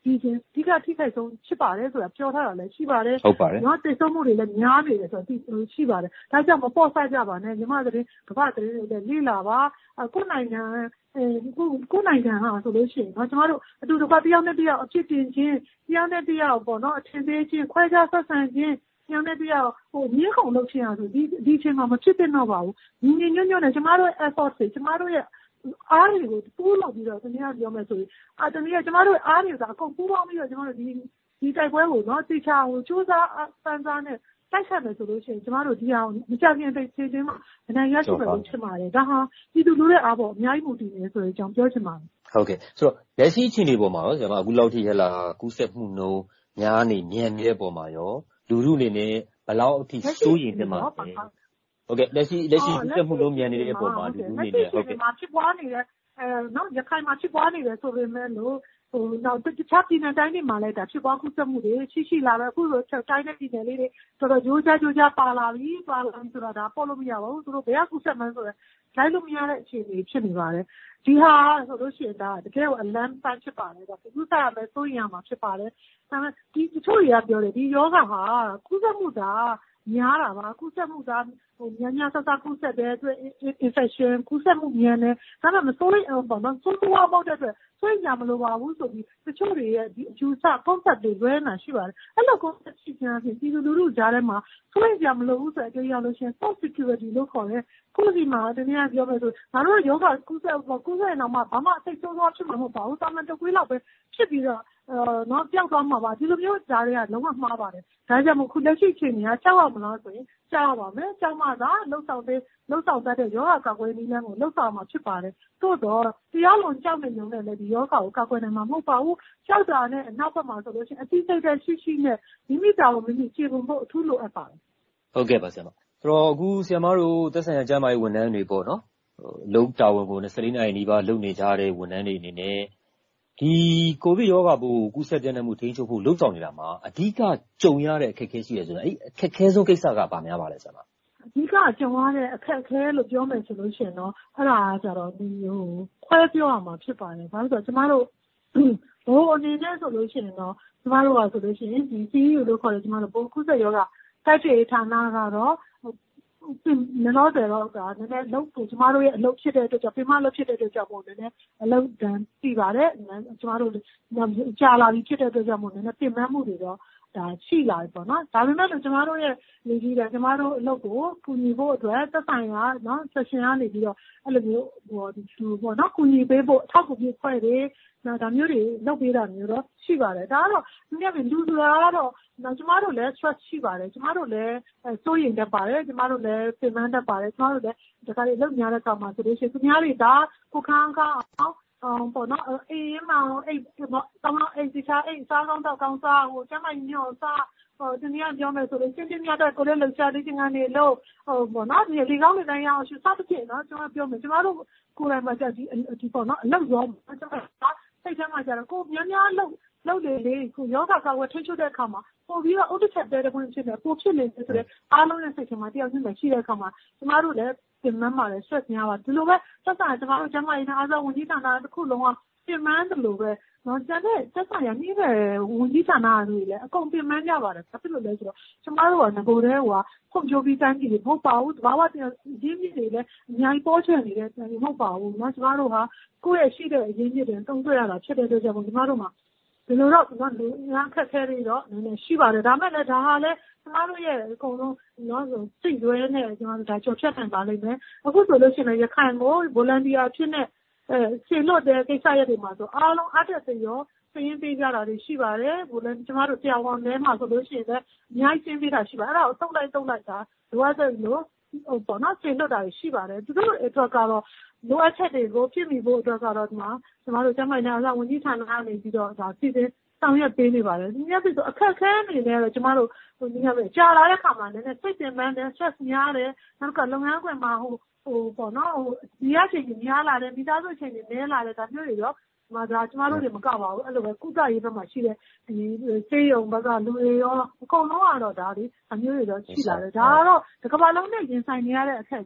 ဒီချင်းဒီကထိခိုက်ဆုံးဖြစ်ပါတယ်ဆိုတာပြောထားတာလည်းရှိပါတယ်ဟုတ်ပါတယ်နော်တိတ်ဆုံးမှုတွေလည်းများနေတယ်ဆိုတော့ဒီရှိပါတယ်ဒါကြောင့်မပေါ့ဆကြပါနဲ့ညီမတို့ကဘာသတင်းတွေလည်းလေ့လာပါကိုယ်နိုင်ငံအဲကိုကိုယ်နိုင်ငံဟာဆိုလို့ရှိရင်နော်ကျမတို့အတူတကွတယောက်နဲ့တယောက်အဖြစ်တင်ခြင်းတယောက်နဲ့တယောက်ပေါ့နော်အထင်သေးခြင်းခွဲခြားဆက်ဆံခြင်းတယောက်နဲ့တယောက်ဟိုမြင်းခုံလုပ်ခြင်းအားဆိုဒီဒီအချိန်မှာမဖြစ်သင့်တော့ပါဘူးညီညီညွတ်ညွတ်နဲ့ကျမတို့ effort တွေကျမတို့ရဲ့အားတွေကိုပူးလုပ်ပြီးတော့တနည်းပြောမယ်ဆိုရင်အတနည်းကျမတို့အားတွေကအကုန်ပူးပေါင်းပြီးတော့ကျမတို့ဒီဒီတိုက်ပွဲကိုနော်တေချာကိုစူးစမ်းပန်းစားနဲ့တိုက်ခတ်မယ်ဆိုလို့ရှိရင်ကျမတို့ဒီအောင်မကြခင်တိတ်ချင်းချင်းမှာနိုင်ငံရှိမယ်လို့ထင်ပါတယ်ဒါဟာပြည်သူလူထုအားပေါ်အများကြီးမူတည်နေဆိုတဲ့အကြောင်းပြောချင်ပါတယ်ဟုတ်ကဲ့ဆိုတော့လက်ရှိအခြေအနေပေါ်မှာရောဆရာမအခုလောက်ထိဟဲ့လားကူးစက်မှုနှုန်းများနေမြန်နေတဲ့ပေါ်မှာရောလူထုအနေနဲ့ဘယ်လောက်အထိစိုးရိမ်နေမှာလဲဟုတ်ကဲ့လက်ရှိလက်ရှိကူးစက်မှုနှုန်းမြန်နေတဲ့အပေါ်မှာလူထုအနေနဲ့ဟုတ်ကဲ့ဖြစ်ပွားနေတဲ့အဲနော်ရခိုင်မှာဖြစ်ပွားနေတယ်ဆိုပေမဲ့လို့ဟိုနောက်တခြားပြည်နယ်တိုင်းတွေမှာလည်းဒါဖြစ်ပွားကူးစက်မှုတွေရှိရှိလာပဲအခုဆိုတိုင်းနဲ့ပြည်နယ်လေးတွေတော်တော်ကြိုးကြားကြိုးကြားပါလာပြီပါလာပြီဆိုတာဒါပေါ်လို့မရပါဘူးသူတို့ဘယ်ကကူးစက်မှန်းဆိုတော့လိုက်လို့မရတဲ့အခြေအနေဖြစ်နေပါတယ်ဒီဟာဆိုလို့ရှိရင်ဒါတကယ်ကိုအလန်းပန်းဖြစ်ပါတယ်ဒါကူးစက်ရမယ်စိုးရင်ရမှာဖြစ်ပါတယ်ဒါပေမဲ့ဒီတချို့တွေကပြောတယ်ဒီယောဂဟာကူးစက်မှုဒါများတာပါကူးစက်မှုဒါဟိုညညဆဆကူးစက်တဲ့အတွက် infection ကူးစက်မှုမြန်တယ်ဒါပေမဲ့မစိုးရိမ်အောင်ပေါ့နော်စိုးစိုးဝါပေါက်တဲ့အတွက်စိုးရိမ်ကြမလို့ပါဘူးဆိုပြီးတချို့တွေရဲ့ဒီအကျိုးဆ concept တွေလွဲနေတာရှိပါတယ်အဲ့လို concept ရှိကြရင်ပြည်သူလူထုကြားထဲမှာစိုးရိမ်ကြမလို့ဘူးဆိုတဲ့အကြောင်းလို့ရှိရင် self security လို့ခေါ်တဲ့ကိုယ်စီမှာတနည်းအားပြောမယ်ဆိုငါတို့ယောဂကူးစက်ကူးစက်ရင်တော့မှဘာမှအစိတ်ဆိုးဆိုးဖြစ်မှာမဟုတ်ပါဘူးတာမန်တကွေးလောက်ပဲဖြစ်ပြီးတော့အဲနော်ပျောက်သွားမှာပါဒီလိုမျိုးကြားတွေကလုံးဝမှားပါတယ်ဒါကြောင့်မို့ခုလက်ရှိချိန်ကကြောက်ရမလားဆိုရင်ကြောက်ရပါမယ်ကြောက်မှသာလှုပ်ဆောင်တဲ့လှုပ်ဆောင်တတ်တဲ့ယောဂကာကွယ်နည်းလမ်းကိုလှုပ်ဆောင်မှာဖြစ်ပါတယ်သို့တော့တရားလွန်ကြောက်နေုံနဲ့လည်းဒီယောဂကိုကာကွယ်နိုင်မှာမဟုတ်ပါဘူးကြောက်တာနဲ့နောက်ဘက်မှာဆိုလို့ရှိရင်အသိစိတ်တဲ့ရှိရှိနဲ့မိမိတာဝန်မိမိခြေပုံဖို့အထူးလိုအပ်ပါတယ်ဟုတ်ကဲ့ပါဆရာမဆိုတော့အခုဆရာမတို့သက်ဆိုင်ရာကျန်းမာရေးဝန်ထမ်းတွေပေါ့နော်လုံတာဝန်ကိုနှစ်နာရီနီးပါးလုပ်နေကြတဲ့ဝန်ထမ်းတွေအနေနဲ့ဒီကိုဗစ်ရောဂါပိုးကူးစက်ပြန့်နှံ့မှုထိန်းချုပ်ဖို့လှုပ်ဆောင်နေတာမှာအဓိကကြုံရတဲ့အခက်အခဲရှိရဆိုတော့အဲ့အခက်အခဲဆုံးကိစ္စကဘာများပါလဲဆရာမအဓိကကြုံရတဲ့အခက်အခဲလို့ပြောမယ်ဆိုလို့ရှိရင်တော့အဲ့ဒါကကြတော့ဒီဟိုခွဲပြောရမှာဖြစ်ပါတယ်ဘာလို့ဆိုတော့ကျမတို့ဘိုးအနေနဲ့ဆိုလို့ရှိရင်တော့ကျမတို့ကဆိုလို့ရှိရင်ဒီ စီ အီ ယူ လို့ခေါ်တယ်ကျမတို့ဘိုးကူးစက်ရောဂါတိုက်ဖျက်ရေးဌာနကတော့နည်းတော့တယ်တော့ဒါနည်းနည်းလုံးကိုကျမတို့ရဲ့အလုပ်ဖြစ်တဲ့အတွက်ကြောင့်ပြမလုပ်ဖြစ်တဲ့အတွက်ကြောင့်မို့နည်းနည်းအလုပ်တန်းပြပါတယ်ကျမတို့ကြာလာပြီးဖြစ်တဲ့အတွက်ကြောင့်မို့နည်းနည်းပြင်ပန်းမှုတွေတော့ဒါရှိလာပြီပေါ့နော်ဒါပေမဲ့လို့ကျမတို့ရဲ့လူကြီးတယ်ကျမတို့အလုပ်ကိုကူညီဖို့အတွက်သက်ဆိုင်ရာနော် section ကနေပြီးတော့အဲ့လိုမျိုးဟိုဒီပေါ့နော်ကူညီပေးဖို့အထောက်အကူပြုဖွဲ့တယ်နော်ဒါမျိုးတွေလုပ်ပေးတာမျိုးတော့ရှိပါတယ်ဒါကတော့ဒီနေ့လူဆိုတာကတော့ကျမတို့လည်း stress ရှိပါတယ်ကျမတို့လည်းစိုးရိမ်တတ်ပါတယ်ကျမတို့လည်းပြင်ပန်းတတ်ပါတယ်ကျမတို့လည်းဒါကြတဲ့လုပ်များတဲ့အခါမှာဆိုလို့ရှိရင်သူများတွေဒါကိုခန်းခန်းအောင်အောင်ပေါ့နော်အေးမောင်အေးပေါ့တောင်းတော့အေးစီချာအေးစားကောင်းတော့ကောင်းစားဟိုကျမညညောစားဟိုတနည်းပြောမယ်ဆိုလို့ချင်းချင်းများတဲ့ကိုလည်းလှူရှားလေးချင်းကနေလို့ဟိုပေါ့နော်ဒီဒီကောင်းတဲ့တိုင်းရအောင်ရှုစားတစ်ပြည့်နော်ကျွန်တော်ပြောမယ်ကျမတို့ကိုယ်တိုင်မှာကြဒီဒီပေါ့နော်အလုပ်ရောကျွန်တော်စိတ်ထဲမှာကြတော့ကိုများများလုပ်လုပ်လေလေကိုယောဂကာကွယ်ထိန်းချုပ်တဲ့အခါမှာပို့ပြီးတော့ဥဒ္ဒချက်တဲတဲ့ခွင့်ဖြစ်တယ်ပို့ဖြစ်နေတယ်ဆိုတော့အားလုံးရဲ့စိတ်ထဲမှာတယောက်ချင်းပဲရှိတဲ့အခါမှာကျမတို့လည်းပြင်မှန်းပါတယ် stress များပါဒီလိုပဲသက်ဆိုင်ကျမတို့ကျမရေးနဲ့အားလုံးဝန်ကြီးဌာနတစ်ခုလုံးကပြင်မှန်းတယ်လို့ပဲနော်ကျန်တဲ့သက်ဆိုင်ရာနှီးတဲ့ဝန်ကြီးဌာနတွေလည်းအကုန်ပြင်မှန်းကြပါတယ်ဘာဖြစ်လို့လဲဆိုတော့ကျမတို့ကငကိုယ်တည်းဟိုကဖွံ့ဖြိုးပြီးတိုင်းပြည်တွေမဟုတ်ပါဘူးတဘာဝတရားရင်းမြစ်တွေလည်းအများကြီးပေါ်ချင်နေတဲ့တိုင်းပြည်မဟုတ်ပါဘူးနော်ကျမတို့ဟာကိုယ့်ရဲ့ရှိတဲ့အရင်းမြစ်တွေတုံ့ပြန်ရတာဖြစ်တဲ့အတွက်ကြောင့်ကျမတို့မှာဒီလိုတော့ကျွန်တော်လူငါခက်ခဲတွေတော့နည်းနည်းရှိပါတယ်ဒါမဲ့လည်းဒါဟာလည်းကျမတို့ရဲ့အကုန်လုံးနော်ဆိုစိတ်ရွယ်နဲ့ကျမတို့ဒါကြော်ဖြတ်နိုင်ပါလိမ့်မယ်အခုဆိုလို့ရှိရင်ရခိုင်ကို volunteer ဖြစ်နေအဲဆီလွတ်တဲ့ကိစ္စရပ်တွေမှာဆိုအားလုံးအားတက်သရောစည်ရင်းပေးကြတာတွေရှိပါတယ်ဘိုလန်ကျမတို့တရားဝင်ထဲမှာဆိုလို့ရှိရင်လည်းအများကြီးရှင်းပေးတာရှိပါအဲ့ဒါကိုတုံးလိုက်တုံးလိုက်တာလိုအပ်တဲ့လို့ဟိုပေါ့နော်ဆီလွတ်တာရှိပါတယ်သူတို့အတွက်ကတော့လိုအပ်ချက်တွေကိုပြည့်မီဖို့အတွက်ကတော့ဒီမှာကျမတို့ကျမနဲ့အစားဝန်ကြီးဌာနကနေပြီးတော့ဒါပြည်သေးဆောင်ရွက်ပေးနေပါတယ်ဒီနေ့ပြီးဆိုအခက်ခဲအနေနဲ့တော့ကျမတို့ဟိုဒီကပဲကြာလာတဲ့ခါမှာလည်းစိတ်ပင်ပန်းတယ် stress များတယ်နောက်ကလုပ်ငန်းခွင်မှာဟိုဟိုပေါ့နော်ဟိုဒီရချိန်ကြီးများလာတယ်မိသားစုချိန်ကြီးနည်းလာတယ်ဒါမျိုးတွေရောဒီမှာဒါကျမတို့တွေမကပါဘူးအဲ့လိုပဲကုသရေးဘက်မှာရှိတဲ့ဒီစေးရုံဘက်ကလူတွေရောအကုန်လုံးကတော့ဒါဒီအမျိုးတွေတော့ရှိလာတယ်ဒါကတော့ဒီကမ္ဘာလုံးနဲ့ရင်ဆိုင်နေရတဲ့အခက်အခဲ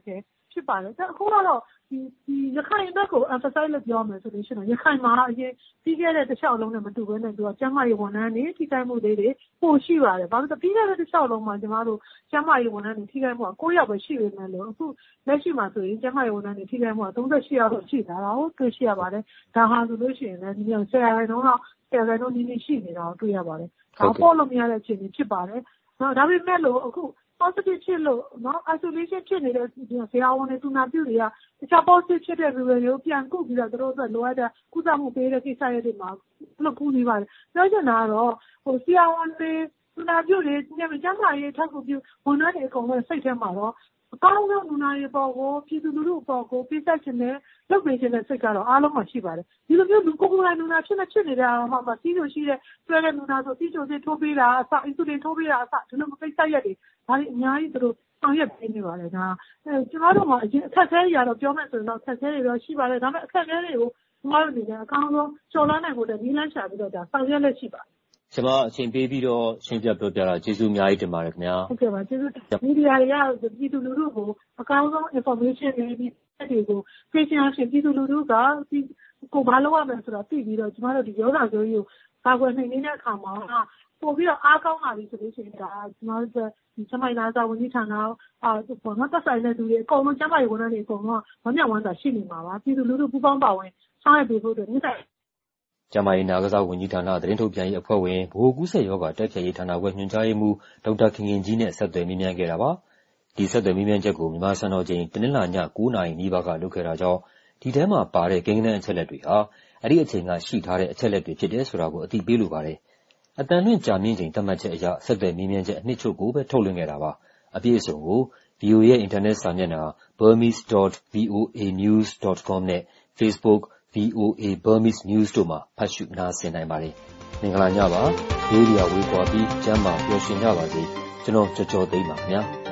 ဖြစ်ပါတယ်အခုကတော့ဒီဒီရခိုင်ဘက်ကို emphasize လုပ်ပြောမယ်ဆိုလို့ရှိရင်ရခိုင်မှာအရင်ပြီးခဲ့တဲ့တစ်လျှောက်လုံးနဲ့မတူဘဲနဲ့သူကကျန်းမာရေးဝန်ထမ်းတွေထိခိုက်မှုတွေတွေပိုရှိပါတယ်ဘာလို့လဲပြီးခဲ့တဲ့တစ်လျှောက်လုံးမှာကျမတို့ကျန်းမာရေးဝန်ထမ်းတွေထိခိုက်မှုက၉ယောက်ပဲရှိနေတယ်လို့အခုလက်ရှိမှာဆိုရင်ကျန်းမာရေးဝန်ထမ်းတွေထိခိုက်မှုက၃၈ယောက်တော့ရှိတာတော့တွေ့ရှိရပါတယ်ဒါဟာဆိုလို့ရှိရင်လည်းဒီလိုဆယ်ရာခိုင်နှုန်းတော့ဆယ်ရာခိုင်နှုန်းနည်းနည်းရှိနေတာကိုတွေ့ရပါတယ်ဒါပေါ်လို့မရတဲ့အခြေအနေဖြစ်ပါတယ်ဒါပေမဲ့လို့အခု positive ဖြစ်လို့နော် isolation ဖြစ်နေတဲ့ဆရာဝန်တွေသူနာပြုတွေကတခြား positive ဖြစ်တဲ့လူတွေကိုပြန်ကုပြီးတော့သူတို့အတွက်လိုအပ်တဲ့ကုသမှုပေးတဲ့ကိစ္စတွေမှာလုပ်ကူနေပါတယ်ပြောချင်တာကတော့ဟိုဆရာဝန်တွေသူနာပြုတွေကျန်းမာရေးထောက်ကူပြုဝန်ထမ်းတွေအကုန်လုံးစိတ်ထဲမှာတော့အကောင်းဆုံးလူနာတွေပေါ်ကိုပြည်သူလူထုပေါ်ကိုပြသက်ခြင်းနဲ့လုပ်ပေးခြင်းနဲ့စိတ်ကတော့အားလုံးမှာရှိပါတယ်ဒီလိုမျိုးလူကိုယ်ကိုယ်တိုင်လူနာဖြစ်နေဖြစ်နေတဲ့အားမှာစီးကျိုရှိတဲ့ဆွဲတဲ့လူနာဆိုစီးကျိုစစ်ထိုးပေးတာအစအင်ဆူလင်ထိုးပေးတာအစဒီလိုကိစ္စရက်တွေဒါတွေအများကြီးသူတို့ဆောင်ရွက်ပေးနေပါတယ်ဒါအဲကျွန်တော်တို့မှာအရင်အခက်အခဲတွေကတော့ပြောမယ်ဆိုရင်တော့အခက်အခဲတွေတော့ရှိပါတယ်ဒါပေမဲ့အခက်အခဲတွေကိုကျွန်တော်တို့အနေနဲ့အကောင်းဆုံးကျော်လွှားနိုင်ဖို့အတွက်နည်းလမ်းရှာပြီးတော့ဒါဆောင်ရွက်လက်ရှိပါတယ်ကျွန်မအချိန်ပေးပြီးတော့ရှင်းပြပြောပြတာကျေးဇူးအများကြီးတင်ပါတယ်ခင်ဗျာဟုတ်ကဲ့ပါကျေးဇူးမီဒီယာတွေကပြည်သူလူထုကိုအကောင်းဆုံး information တွေဒီတွေကို patient အဖြစ်ပြည်သူလူထုကကိုဘာလုပ်ရမလဲဆိုတော့သိပြီးတော့ကျွန်တော်တို့ဒီယောဂဆိုကြီးကိုကာကွယ်နိုင်နေတဲ့အခါမှာပို့ပြီးတော့အားကောင်းလာပြီဆိုလို့ရှိရင်ဒါကျွန်တော်တို့ဒီစမိုင်းလာစာဝန်ကြီးဌာနအာပေါ်တော့သက်ဆိုင်တဲ့သူတွေအကုန်လုံးကျန်းမာရေးဝန်ထမ်းတွေအကုန်လုံးဝမ်းမြောက်ဝမ်းသာရှိနေမှာပါပြည်သူလူထုပူးပေါင်းပါဝင်ဆောင်ရွက်ပေးဖို့အတွက်မြစ်ဆိုင်ကျန်းမာရေးနာကစားဝန်ကြီးဌာနသတင်းထုတ်ပြန်ရေးအဖွဲ့ဝင်ဗဟိုကူးစက်ရောဂါတိုက်ဖျက်ရေးဌာနခွဲညွှန်ကြားရေးမှူးဒေါက်တာခင်ခင်ကြီးနဲ့ဆက်သွယ်မေးမြန်းခဲ့တာပါဒီဆက်သွယ်မေးမြန်းချက်ကိုမြန်မာစံတော်ချိန်တနင်္လာည၉နာရီနီးပါးကလုပ်ခဲ့တာကြောင့်ဒီထဲမှာပါတဲ့ကိန်းဂဏန်းအချက်လက်တွေဟာအဲ့ဒီအချိန်ကရှိထားတဲ့အချက်လက်တွေဖြစ်တယ်ဆိုတာကိုအသိပေးလိုပါတယ်အတန်လွင့်ကြာမြင့်ချိန်သတ်မှတ်ချက်အရဆက်သွယ်မေးမြန်းချက်အနှစ်ချုပ်ကိုပဲထုတ်လွှင့်ခဲ့တာပါအပြည့်အစုံကို ဗွီအိုအေ ရဲ့အင်တာနက်စာမျက်နှာ burmese dot voa news dot com နဲ့ Facebook ဗီ အို အေ Burmese News တို့မှာဖတ်ရှုနားဆင်နိုင်ပါတယ်။မင်္ဂလာညပါ။ဘေးရီယာဝေးကွာပြီးကျမ်းမာပျော်ရွှင်ကြပါစေ။ကျွန်တော်ကျော်ကျော်သိန်းပါခင်ဗျာ။